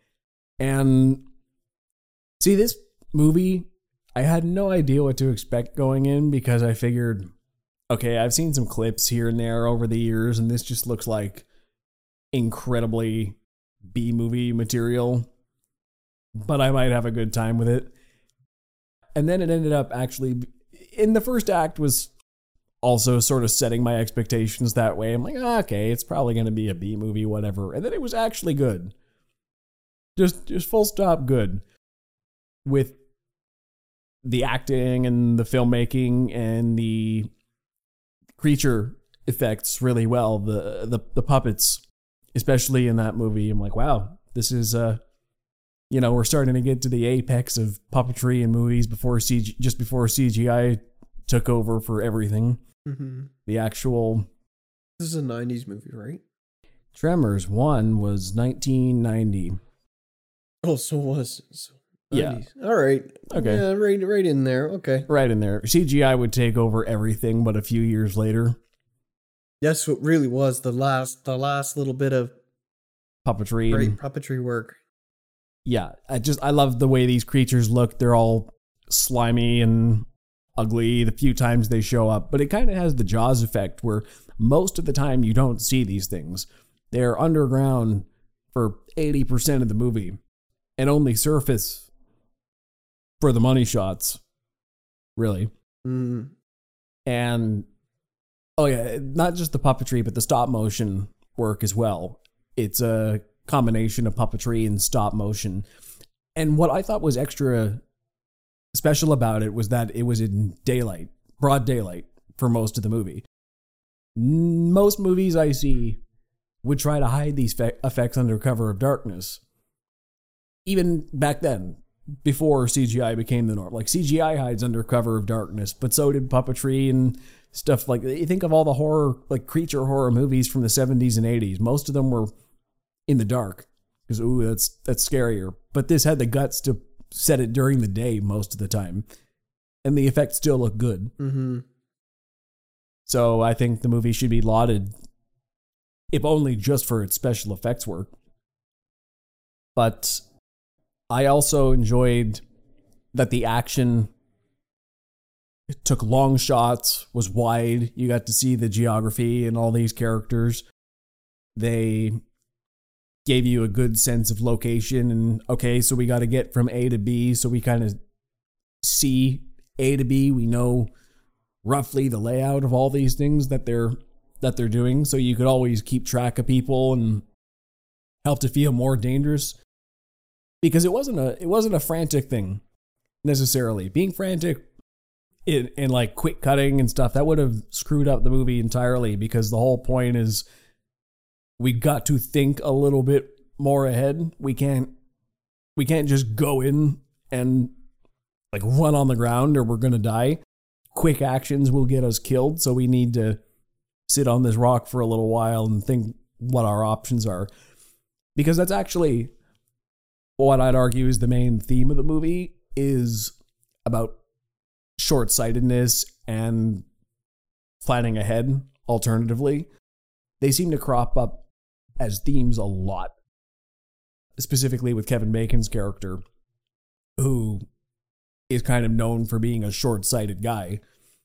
And see, this movie, I had no idea what to expect going in because I figured, okay, I've seen some clips here and there over the years, and this just looks like incredibly B-movie material, but I might have a good time with it. And then it ended up actually, in the first act was also sort of setting my expectations that way. I'm like, oh, okay, it's probably going to be a B-movie, whatever. And then it was actually good. Just, just full stop good. With the acting and the filmmaking and the creature effects really well. The, the, the puppets, especially in that movie. I'm like, wow, this is, uh, you know, we're starting to get to the apex of puppetry in movies before C G, just before C G I took over for everything. Mm-hmm. The actual... This is a nineties movie, right? Tremors one was nineteen ninety. Oh, so it was... So nineties. Yeah. All right. Okay. Yeah, right, right in there. Okay. Right in there. C G I would take over everything, but a few years later. That's what really was the last, the last little bit of puppetry. Great and, puppetry work. Yeah, I just I love the way these creatures look. They're all slimy and ugly the few times they show up, but it kind of has the Jaws effect where most of the time you don't see these things. They're underground for eighty percent of the movie and only surface for the money shots, really. Mm. And, oh yeah, not just the puppetry, but the stop motion work as well. It's a combination of puppetry and stop motion. And what I thought was extra special about it was that it was in daylight, broad daylight. for most of the movie. Most movies I see would try to hide these fe- effects under cover of darkness. Even back then, before C G I became the norm. Like, C G I hides under cover of darkness, but so did puppetry and stuff like that. You think of all the horror, like creature horror movies from the seventies and eighties. Most of them were in the dark because, ooh, that's that's scarier. But this had the guts to set it during the day most of the time, and the effects still look good. Mm-hmm. So I think the movie should be lauded, if only just for its special effects work. But I also enjoyed that the action took long shots, was wide. You got to see the geography and all these characters. They gave you a good sense of location and, okay, so we got to get from A to B, so we kind of see A to B. We know roughly the layout of all these things that they're that they're doing, so you could always keep track of people and help to feel more dangerous. Because it wasn't a it wasn't a frantic thing necessarily. Being frantic in, in like quick cutting and stuff, that would have screwed up the movie entirely, because the whole point is we got to think a little bit more ahead. We can't we can't just go in and like run on the ground or we're gonna die. Quick actions will get us killed, so we need to sit on this rock for a little while and think what our options are. Because that's actually what I'd argue is the main theme of the movie, is about short-sightedness and planning ahead alternatively. They seem to crop up as themes a lot, specifically with Kevin Bacon's character, who is kind of known for being a short-sighted guy.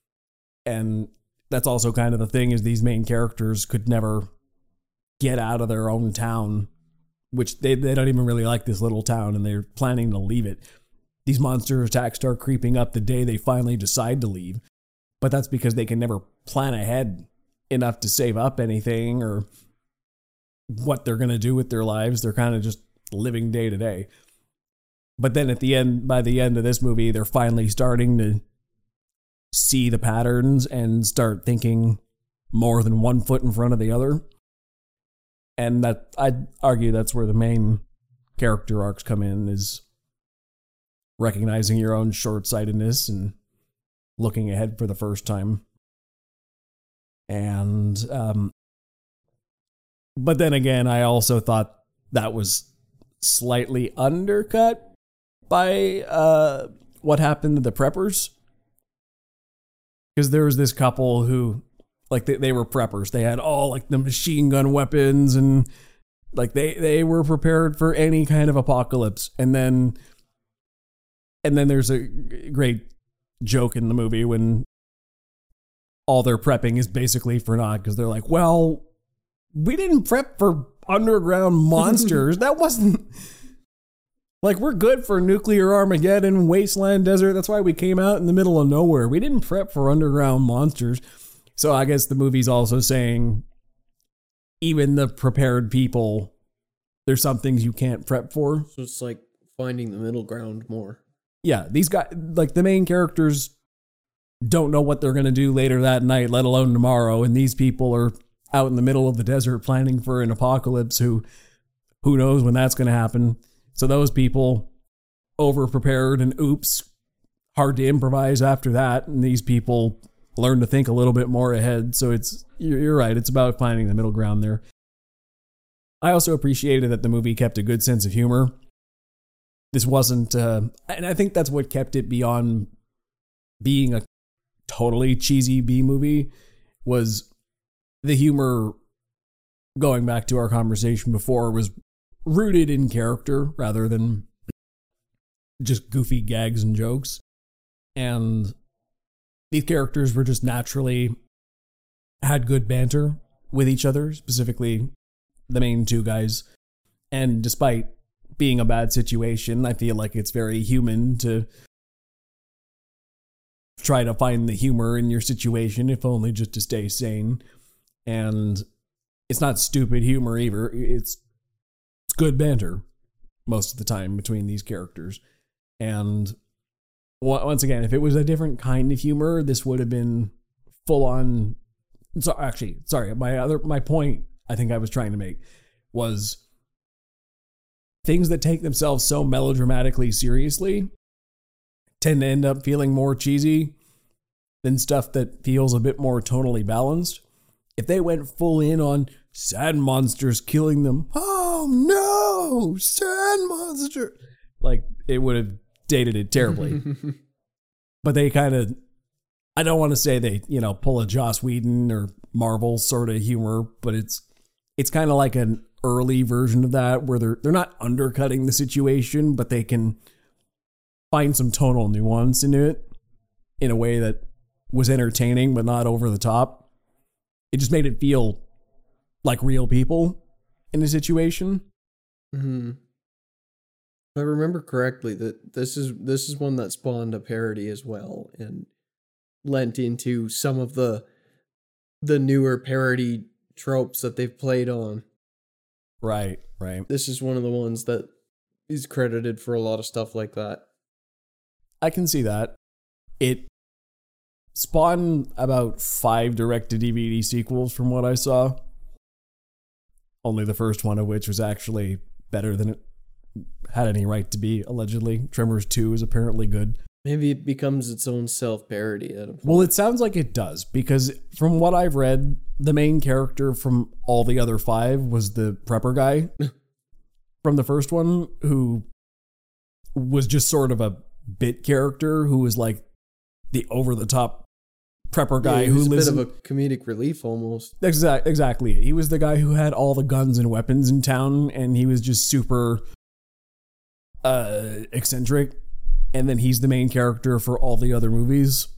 And that's also kind of the thing, is these main characters could never get out of their own town, which they, they don't even really like this little town, and they're planning to leave it. These monster attacks start creeping up the day they finally decide to leave. But that's because they can never plan ahead enough to save up anything or what they're going to do with their lives. They're kind of just living day to day. But then at the end, by the end of this movie, they're finally starting to see the patterns and start thinking more than one foot in front of the other. And that, I'd argue that's where the main character arcs come in, is recognizing your own short-sightedness and looking ahead for the first time. And, um, but then again, I also thought that was slightly undercut by uh, what happened to the preppers. Because there was this couple who, like, they, they were preppers. They had all, like, the machine gun weapons, and, like, they, they were prepared for any kind of apocalypse. And then, and then there's a great joke in the movie when all their prepping is basically for naught, because they're like, well, we didn't prep for underground monsters. That wasn't... Like, we're good for nuclear Armageddon, wasteland desert. That's why we came out in the middle of nowhere. We didn't prep for underground monsters. So I guess the movie's also saying, even the prepared people, there's some things you can't prep for. So it's like finding the middle ground more. Yeah, these guys, like the main characters, don't know what they're going to do later that night, let alone tomorrow. And these people are out in the middle of the desert planning for an apocalypse who, who knows when that's going to happen. So those people, over-prepared and oops, hard to improvise after that. And these people learn to think a little bit more ahead. So it's, you're, you're right, it's about finding the middle ground there. I also appreciated that the movie kept a good sense of humor. This wasn't, uh, and I think that's what kept it beyond being a totally cheesy B movie, was the humor, going back to our conversation before, was rooted in character rather than just goofy gags and jokes. And these characters were just naturally had good banter with each other, specifically the main two guys. And despite being a bad situation, I feel like it's very human to try to find the humor in your situation, if only just to stay sane. And it's not stupid humor either. It's It's good banter most of the time between these characters. And once again, if it was a different kind of humor, this would have been full on. So actually, sorry, my other my point I think I was trying to make was things that take themselves so melodramatically seriously tend to end up feeling more cheesy than stuff that feels a bit more tonally balanced. If they went full in on sand monsters killing them, oh no, sand monster, like it would have dated it terribly. But they kind of, I don't want to say they, you know, pull a Joss Whedon or Marvel sort of humor, but it's it's kind of like an early version of that where they're they're not undercutting the situation, but they can find some tonal nuance into it in a way that was entertaining but not over the top. It just made it feel like real people in a situation. Mm-hmm. If I remember correctly, that this is this is one that spawned a parody as well and lent into some of the the newer parody tropes that they've played on. Right, right. This is one of the ones that is credited for a lot of stuff like that. I can see that. It spawned about five direct-to-D V D sequels from what I saw. Only the first one of which was actually better than it had any right to be, allegedly. Tremors two is apparently good. Maybe it becomes its own self-parody at a point. Well, it sounds like it does, because from what I've read, the main character from all the other five was the prepper guy from the first one, who was just sort of a bit character who was like the over-the-top prepper guy, yeah, he who was a lives bit in, of a comedic relief almost. Exact, exactly. He was the guy who had all the guns and weapons in town, and he was just super uh, eccentric. And then he's the main character for all the other movies,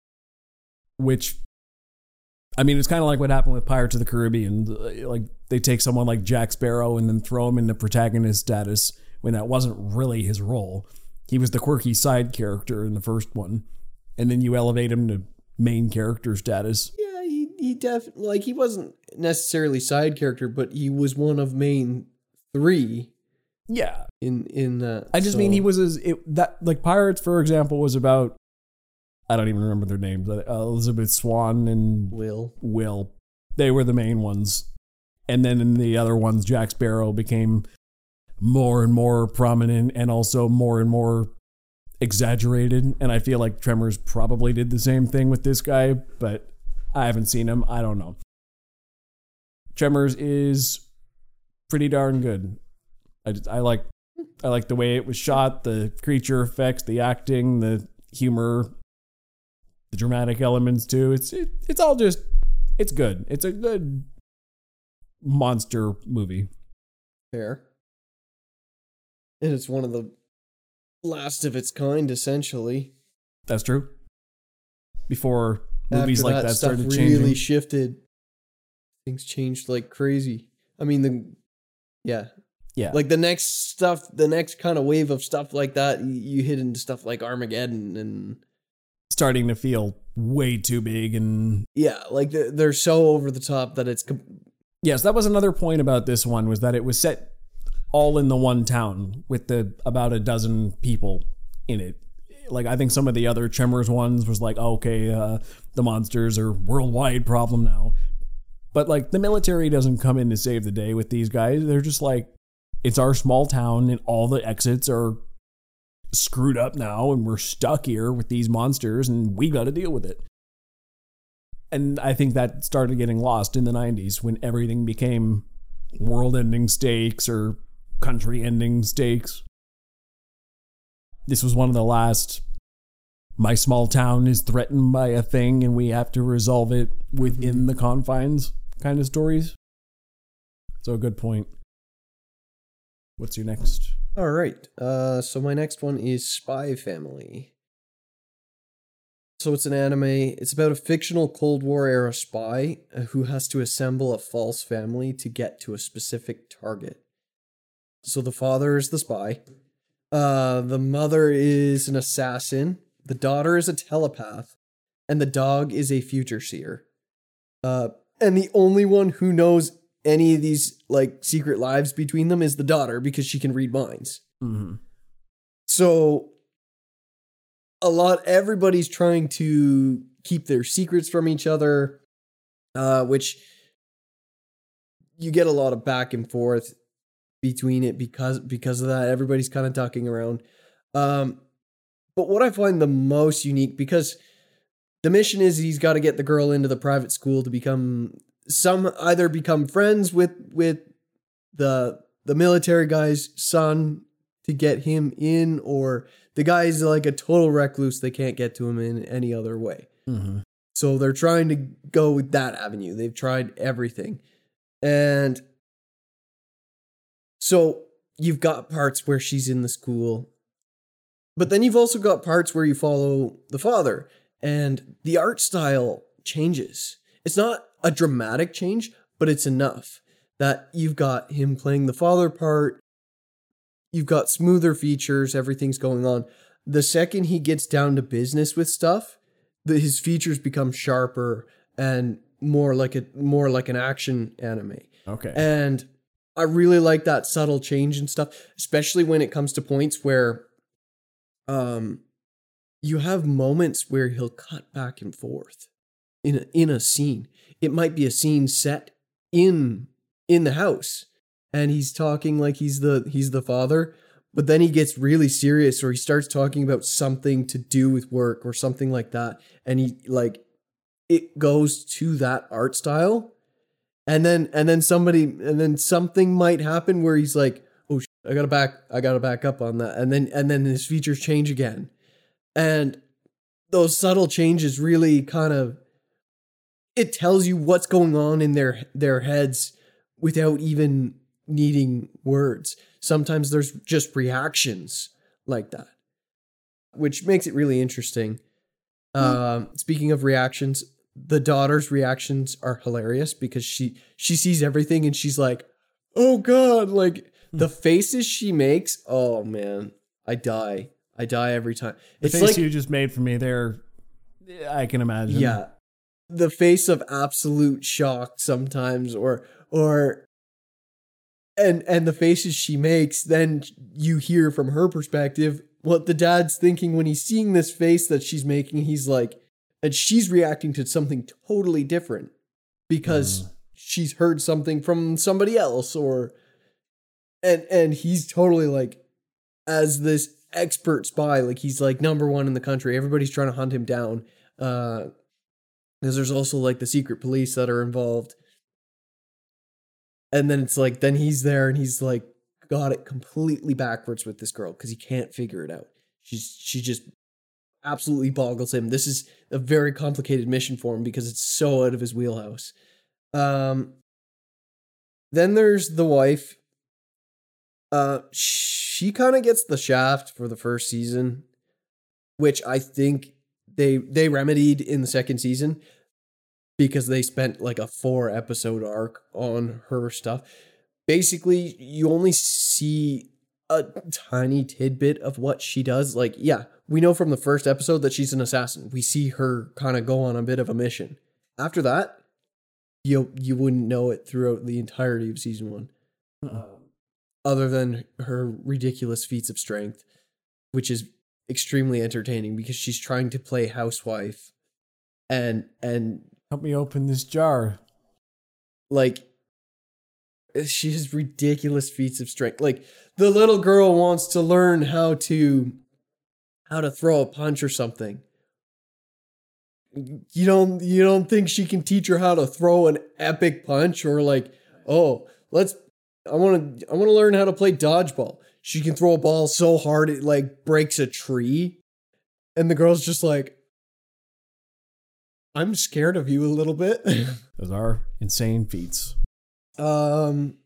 which, I mean, it's kind of like what happened with Pirates of the Caribbean. Like, they take someone like Jack Sparrow and then throw him into protagonist status when that wasn't really his role. He was the quirky side character in the first one, and then you elevate him to main character status. Yeah, he he definitely, like, he wasn't necessarily side character, but he was one of main three. Yeah. In in that. I just so. mean he was as it that like Pirates, for example, was about, I don't even remember their names. Uh, Elizabeth Swann and Will. Will. They were the main ones. And then in the other ones, Jack Sparrow became more and more prominent and also more and more exaggerated. And I feel like Tremors probably did the same thing with this guy, but I haven't seen him. I don't know. Tremors is pretty darn good. I, just, I like I like the way it was shot, the creature effects, the acting, the humor, the dramatic elements too. It's it, it's all just it's good. It's a good monster movie. Fair. And it's one of the last of its kind, essentially. That's true. Before movies After like that, that stuff started really changing, shifted. Things changed like crazy. I mean, the yeah. Yeah. Like the next stuff, the next kind of wave of stuff like that, you, you hit into stuff like Armageddon and starting to feel way too big and yeah, like they're, they're so over the top that it's. Com- yes, that was another point about this one, was that it was set all in the one town with the about a dozen people in it. Like I think some of the other Tremors ones was like, oh, okay, uh, the monsters are worldwide problem now, but like the military doesn't come in to save the day with these guys. They're just like, it's our small town and all the exits are screwed up now and we're stuck here with these monsters and we got to deal with it. And I think that started getting lost in the nineties when everything became world-ending stakes or country-ending stakes. This was one of the last, my small town is threatened by a thing and we have to resolve it within the confines kind of stories. So a good point. What's your next? All right. Uh, so my next one is Spy Family. So it's an anime. It's about a fictional Cold War era spy who has to assemble a false family to get to a specific target. So the father is the spy. Uh, the mother is an assassin. The daughter is a telepath. And the dog is a future seer. Uh, and the only one who knows any of these like secret lives between them is the daughter because she can read minds. Mm-hmm. So a lot, everybody's trying to keep their secrets from each other, uh, which you get a lot of back and forth between it because because of that. Everybody's kind of ducking around. Um, but what I find the most unique, because the mission is he's got to get the girl into the private school to become some either become friends with with the the military guy's son to get him in, or the guy's like a total recluse. They can't get to him in any other way. Mm-hmm. So they're trying to go with that avenue. They've tried everything. And so you've got parts where she's in the school, but then you've also got parts where you follow the father, and the art style changes. It's not a dramatic change, but it's enough that you've got him playing the father part. You've got smoother features. Everything's going on. The second he gets down to business with stuff, the, his features become sharper and more like a more like an action anime. Okay. And I really like that subtle change and stuff, especially when it comes to points where um you have moments where he'll cut back and forth in a, in a scene. It might be a scene set in in the house, and he's talking like he's the he's the father, but then he gets really serious, or he starts talking about something to do with work or something like that, and he like it goes to that art style, and then and then somebody and then something might happen where he's like, oh shit, I gotta back I gotta back up on that, and then and then his features change again, and those subtle changes really kind of, it tells you what's going on in their their heads without even needing words. Sometimes there's just reactions like that, which makes it really interesting. Mm. Um, speaking of reactions, the daughter's reactions are hilarious because she she sees everything and she's like, "Oh God!" Like mm. the faces she makes. Oh man, I die. I die every time. The It's face like you just made for me there, I can imagine. yeah, the face of absolute shock sometimes, or or. And and the faces she makes, then you hear from her perspective what the dad's thinking when he's seeing this face that she's making. He's like, and she's reacting to something totally different because mm. she's heard something from somebody else, or and and he's totally like, as this expert spy, like he's like number one in the country. Everybody's trying to hunt him down. Uh, because there's also like the secret police that are involved. And then it's like, then he's there and he's like, got it completely backwards with this girl because he can't figure it out. She's she just absolutely boggles him. This is a very complicated mission for him because it's so out of his wheelhouse. Um, then there's the wife. Uh, she kind of gets the shaft for the first season, which I think they they remedied in the second season, because they spent like a four episode arc on her stuff. Basically, you only see a tiny tidbit of what she does. Like, yeah, we know from the first episode that she's an assassin. We see her kind of go on a bit of a mission. After that, you you wouldn't know it throughout the entirety of season one. Uh, other than her ridiculous feats of strength, which is extremely entertaining because she's trying to play housewife and and help me open this jar. Like, she has ridiculous feats of strength. Like, the little girl wants to learn how to how to throw a punch or something. You don't you don't think she can teach her how to throw an epic punch, or like, oh, let's I want to I want to learn how to play dodgeball. She can throw a ball so hard it like breaks a tree. And the girl's just like, I'm scared of you a little bit. Those are insane feats. Um,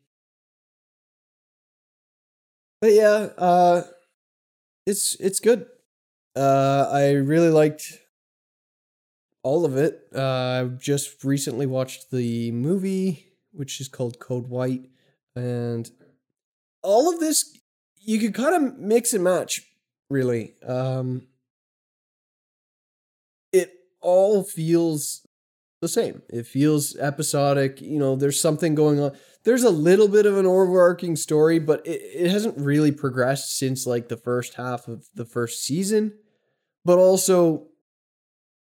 but yeah, uh, it's it's good. Uh, I really liked all of it. Uh, I just recently watched the movie, which is called Code White, and all of this you could kind of mix and match, really. Um, it all feels the same. It feels episodic. You know, there's something going on. There's a little bit of an overarching story, but it, it hasn't really progressed since like the first half of the first season. But also,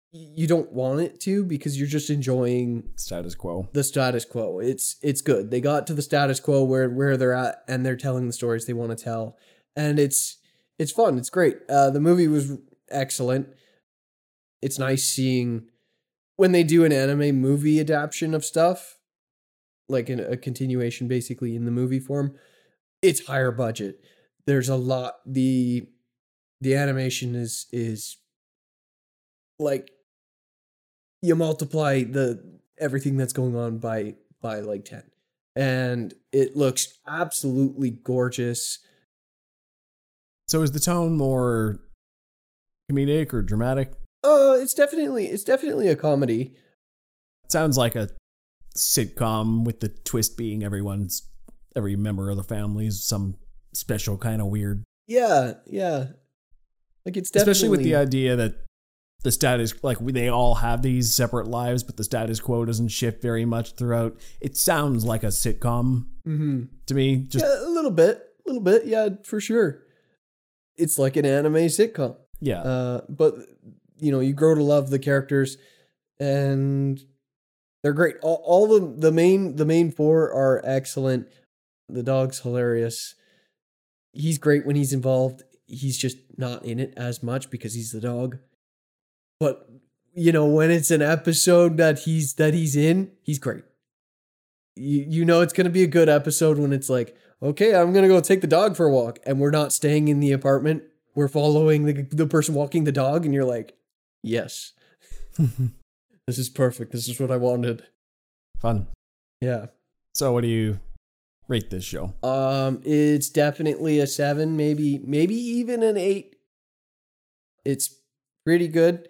you don't want it to, because you're just enjoying Status quo. the status quo. It's it's good. They got to the status quo where where they're at, and they're telling the stories they want to tell, and it's it's fun. It's great. Uh, the movie was excellent. It's nice seeing when they do an anime movie adaptation of stuff, like in a continuation, basically in the movie form. It's higher budget. There's a lot. the The animation is is like, you multiply the everything that's going on by by like ten, and it looks absolutely gorgeous. So is the tone more comedic or dramatic? Uh it's definitely it's definitely a comedy. It sounds like a sitcom, with the twist being everyone's every member of the family is some special kind of weird. Yeah, yeah. Like it's definitely, especially with the idea that the status, like we, they all have these separate lives, but the status quo doesn't shift very much throughout. It sounds like a sitcom mm-hmm. to me. Just yeah, a little bit, a little bit, yeah, for sure. It's like an anime sitcom. Yeah, uh, but you know, you grow to love the characters, and they're great. All, all the the main the main four are excellent. The dog's hilarious. He's great when he's involved. He's just not in it as much because he's the dog. But you know, when it's an episode that he's that he's in, he's great. You you know it's gonna be a good episode when it's like, okay, I'm gonna go take the dog for a walk, and we're not staying in the apartment. We're following the the person walking the dog, and you're like, yes, this is perfect. This is what I wanted. Fun. Yeah. So what do you rate this show? Um, it's definitely a seven, maybe maybe even an eight. It's pretty good.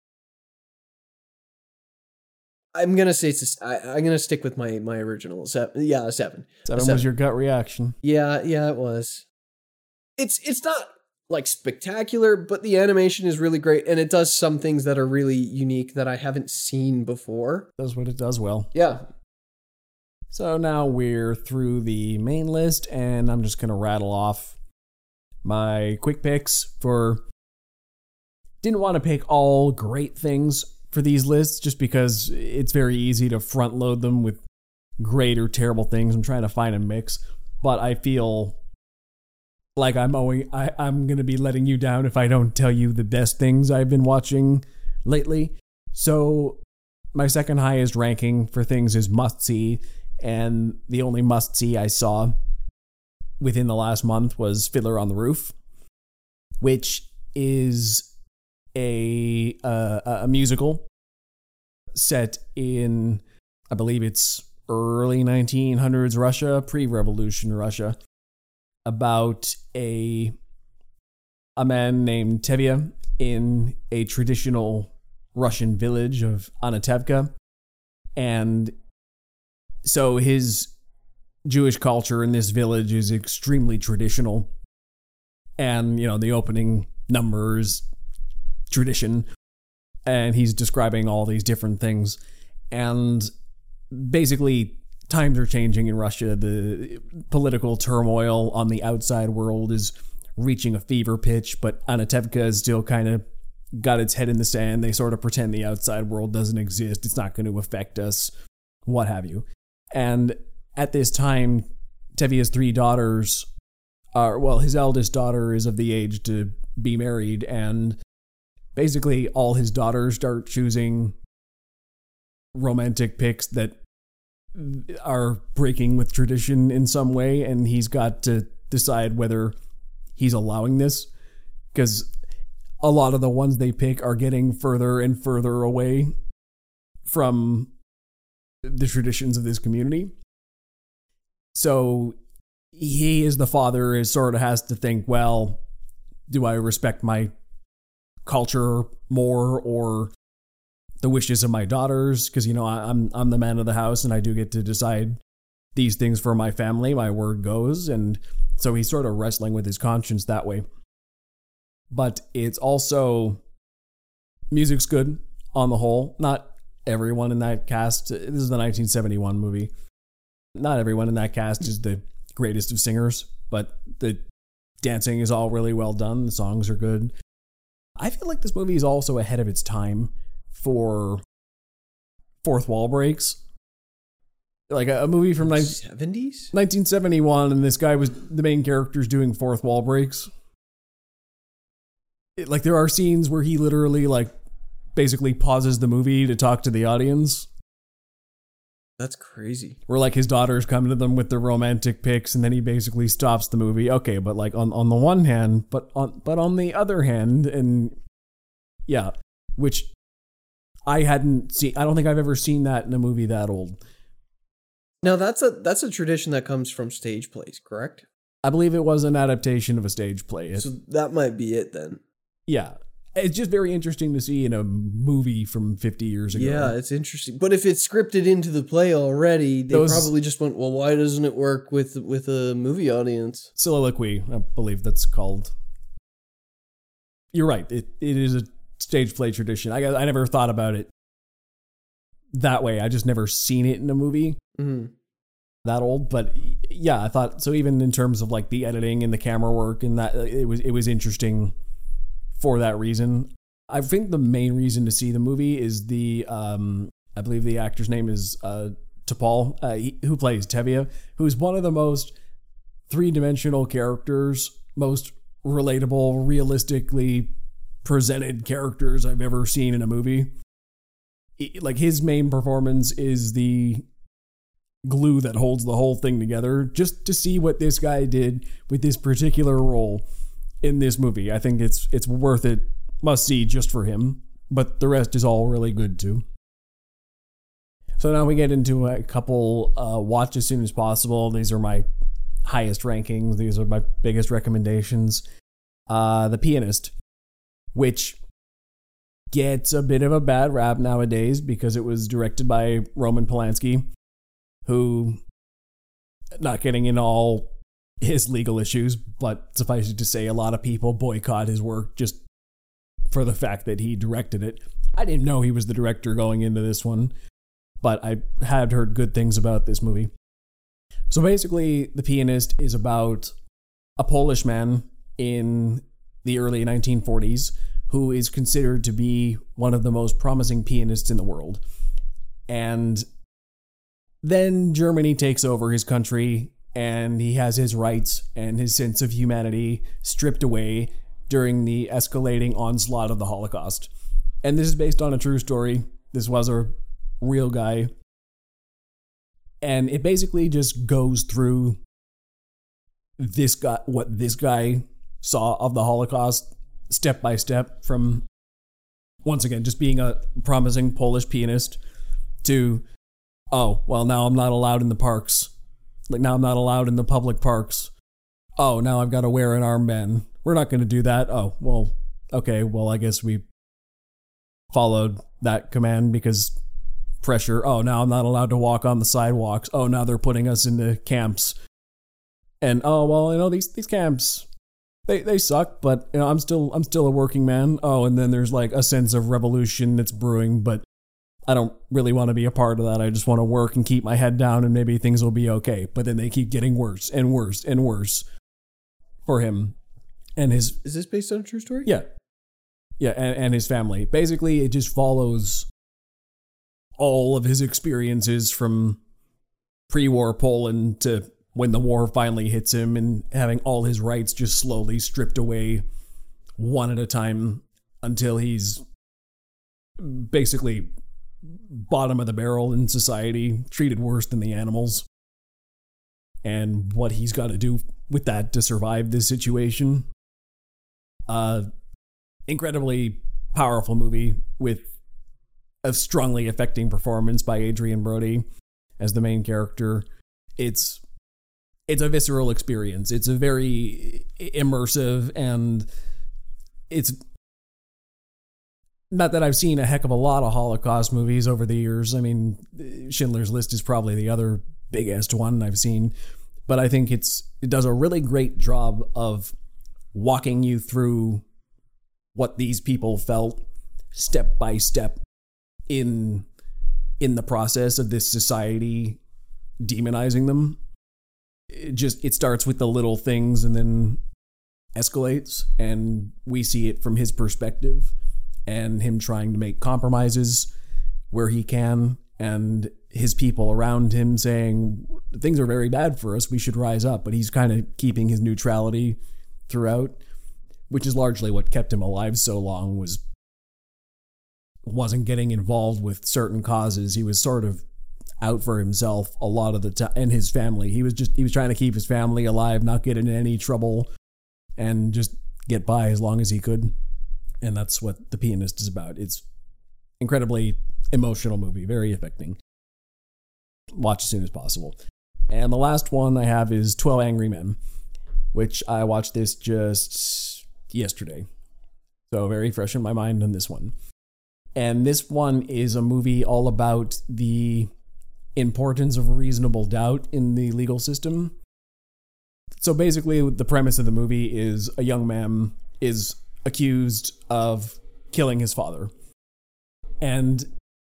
I'm gonna say it's a, I, I'm gonna stick with my my original seven. Yeah, a seven. Seven, a seven was your gut reaction. Yeah, yeah, it was. It's it's not like spectacular, but the animation is really great, and it does some things that are really unique that I haven't seen before. Does what it does well. Yeah. So now we're through the main list, and I'm just gonna rattle off my quick picks for. Didn't want to pick all great things for these lists, just because it's very easy to front load them with great or terrible things. I'm trying to find a mix, but I feel like I'm owing, I, I'm going to be letting you down if I don't tell you the best things I've been watching lately. So my second highest ranking for things is must see, and the only must see I saw within the last month was Fiddler on the Roof, which is a uh, a musical set in, I believe it's early nineteen hundreds Russia, pre-revolution Russia, about a a man named Tevye in a traditional Russian village of Anatevka. And so his Jewish culture in this village is extremely traditional. And, you know, the opening numbers tradition, and he's describing all these different things, and basically times are changing in Russia. The political turmoil on the outside world is reaching a fever pitch, but Anatevka has still kind of got its head in the sand. They sort of pretend the outside world doesn't exist, it's not going to affect us, what have you. And at this time, Tevye's three daughters are, well, his eldest daughter is of the age to be married, and basically all his daughters start choosing romantic picks that are breaking with tradition in some way, and he's got to decide whether he's allowing this, because a lot of the ones they pick are getting further and further away from the traditions of this community. So he, as the father, is sort of has to think, well, do I respect my culture more or the wishes of my daughters? Because, you know, I'm I'm the man of the house, and I do get to decide these things for my family. My word goes. And so he's sort of wrestling with his conscience that way. But it's also, music's good on the whole. Not everyone in that cast, this is the nineteen seventy-one movie, not everyone in that cast is the greatest of singers, but the dancing is all really well done. The songs are good. I feel like this movie is also ahead of its time for Fourth Wall Breaks. Like a, a movie from seventies? nineteen seventy-one, and this guy was the main character's doing fourth wall breaks. It, like there are scenes where he literally like basically pauses the movie to talk to the audience. That's crazy. Where like his daughters come to them with their romantic pics, and then he basically stops the movie. Okay, but like on, on the one hand, but on but on the other hand, and yeah, which I hadn't seen. I don't think I've ever seen that in a movie that old. Now that's a that's a tradition that comes from stage plays, correct? I believe it was an adaptation of a stage play. It, so that might be it then. Yeah. It's just very interesting to see in a movie from fifty years ago. Yeah, it's interesting. But if it's scripted into the play already, they Those, probably just went, well, why doesn't it work with with a movie audience? Soliloquy, I believe that's called. You're right. It It is a stage play tradition. I I never thought about it that way. I just never seen it in a movie. Mm-hmm. That old, but yeah, I thought so. Even in terms of like the editing and the camera work, and that it was it was interesting for that reason. I think the main reason to see the movie is the um, I believe the actor's name is uh, T'Pol, uh, he, who plays Tevye, who's one of the most three dimensional characters, most relatable, realistically presented characters I've ever seen in a movie. It, like his main performance is the glue that holds the whole thing together. Just to see what this guy did with this particular role in this movie, I think it's it's worth it, must see just for him, but the rest is all really good too. So now we get into a couple uh, watch as soon as possible. These are my highest rankings. These are my biggest recommendations. Uh, The Pianist, which gets a bit of a bad rap nowadays because it was directed by Roman Polanski, who, not getting into all his legal issues, but suffice it to say, a lot of people boycott his work just for the fact that he directed it. I didn't know he was the director going into this one, but I had heard good things about this movie. So basically, The Pianist is about a Polish man in the early nineteen forties who is considered to be one of the most promising pianists in the world. And then Germany takes over his country, and he has his rights and his sense of humanity stripped away during the escalating onslaught of the Holocaust. And this is based on a true story. This was a real guy. And it basically just goes through this guy, what this guy saw of the Holocaust step by step, from, once again, just being a promising Polish pianist to, oh, well, now I'm not allowed in the parks. Like, now I'm not allowed in the public parks. Oh, now I've got to wear an armband. We're not going to do that. Oh, well, okay, well, I guess we followed that command because pressure. Oh, now I'm not allowed to walk on the sidewalks. Oh, now they're putting us into camps. And, oh, well, you know, these these camps, they they suck, but, you know, I'm still I'm still a working man. Oh, and then there's like a sense of revolution that's brewing, but I don't really want to be a part of that. I just want to work and keep my head down and maybe things will be okay. But then they keep getting worse and worse and worse for him and his... Is this based on a true story? Yeah. Yeah, and, and his family. Basically, it just follows all of his experiences from pre-war Poland to when the war finally hits him and having all his rights just slowly stripped away one at a time until he's basically bottom of the barrel in society, treated worse than the animals, and what he's got to do with that to survive this situation. Uh, incredibly powerful movie with a strongly affecting performance by Adrian Brody as the main character. It's it's a visceral experience. It's a very immersive, and it's not that I've seen a heck of a lot of Holocaust movies over the years. I mean, Schindler's List is probably the other biggest one I've seen, but I think it's it does a really great job of walking you through what these people felt step by step in in the process of this society demonizing them. It just it starts with the little things and then escalates, and we see it from his perspective. and him trying to make compromises where he can, and his people around him saying, things are very bad for us, we should rise up. But he's kind of keeping his neutrality throughout, which is largely what kept him alive so long, was wasn't getting involved with certain causes. He was sort of out for himself a lot of the time, and his family. He was just he was trying to keep his family alive, not get in any trouble, and just get by as long as he could. And that's what The Pianist is about. It's incredibly emotional movie, very affecting. Watch as soon as possible. And the last one I have is twelve Angry Men, which I watched this just yesterday. So very fresh in my mind on this one. And this one is a movie all about the importance of reasonable doubt in the legal system. So basically, the premise of the movie is a young man is accused of killing his father. And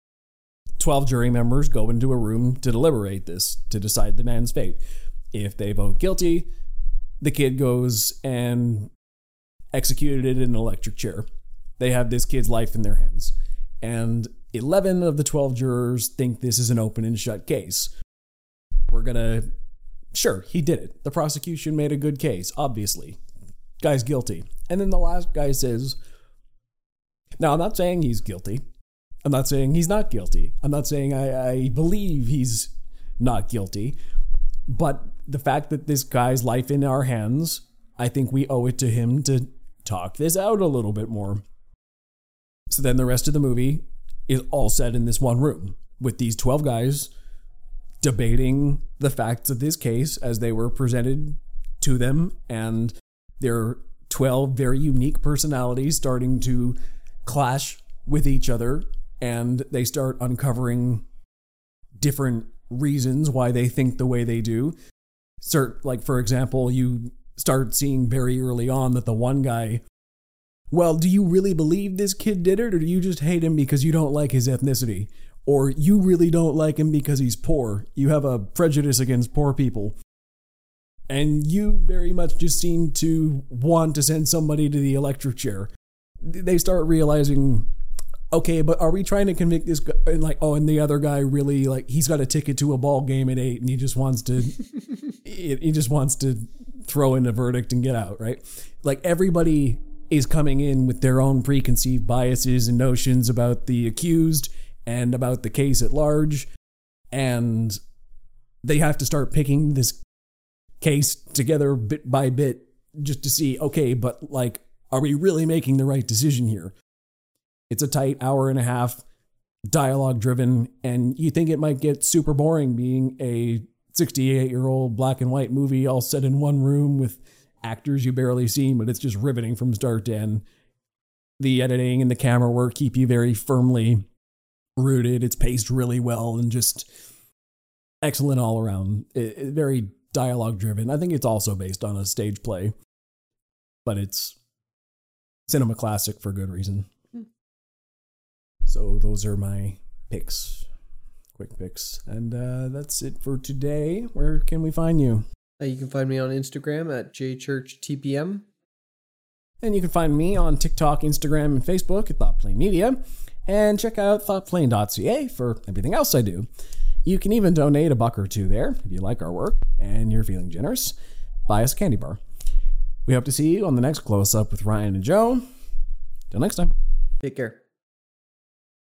twelve jury members go into a room to deliberate this, to decide the man's fate. If they vote guilty, the kid goes and executed in an electric chair. They have this kid's life in their hands. And eleven of the twelve jurors think this is an open and shut case. We're gonna... Sure, he did it. The prosecution made a good case, obviously. Guy's guilty. And then the last guy says, now, I'm not saying he's guilty. I'm not saying he's not guilty. I'm not saying I, I believe he's not guilty. But the fact that this guy's life in our hands, I think we owe it to him to talk this out a little bit more. So then the rest of the movie is all set in this one room with these twelve guys debating the facts of this case as they were presented to them, and their twelve very unique personalities starting to clash with each other, and they start uncovering different reasons why they think the way they do. Cert, like, for example, you start seeing very early on that the one guy, well, do you really believe this kid did it, or do you just hate him because you don't like his ethnicity? Or you really don't like him because he's poor. You have a prejudice against poor people. And you very much just seem to want to send somebody to the electric chair. They start realizing, okay, but are we trying to convict this guy? And like, oh, and the other guy really, like, he's got a ticket to a ball game at eight, and he just wants to, he just wants to throw in a verdict and get out, right? Like, everybody is coming in with their own preconceived biases and notions about the accused and about the case at large, and they have to start picking this case together bit by bit just to see, okay, but like, are we really making the right decision here? It's a tight hour and a half, dialogue driven, and you think it might get super boring being a sixty-eight year old black and white movie all set in one room with actors you barely see, but it's just riveting from start to end. The editing and the camera work keep you very firmly rooted. It's paced really well and just excellent all around. It, it, very dialogue driven. I think it's also based on a stage play, but it's cinema classic for good reason. Hmm. So those are my picks, quick picks. And uh, that's it for today. Where can we find you? Uh, you can find me on Instagram at j church t p m. And you can find me on TikTok, Instagram, and Facebook at ThoughtPlane Media. And check out thoughtplane dot c a for everything else I do. You can even donate a buck or two there if you like our work and you're feeling generous. Buy us a candy bar. We hope to see you on the next Close Up with Ryan and Joe. Till next time. Take care.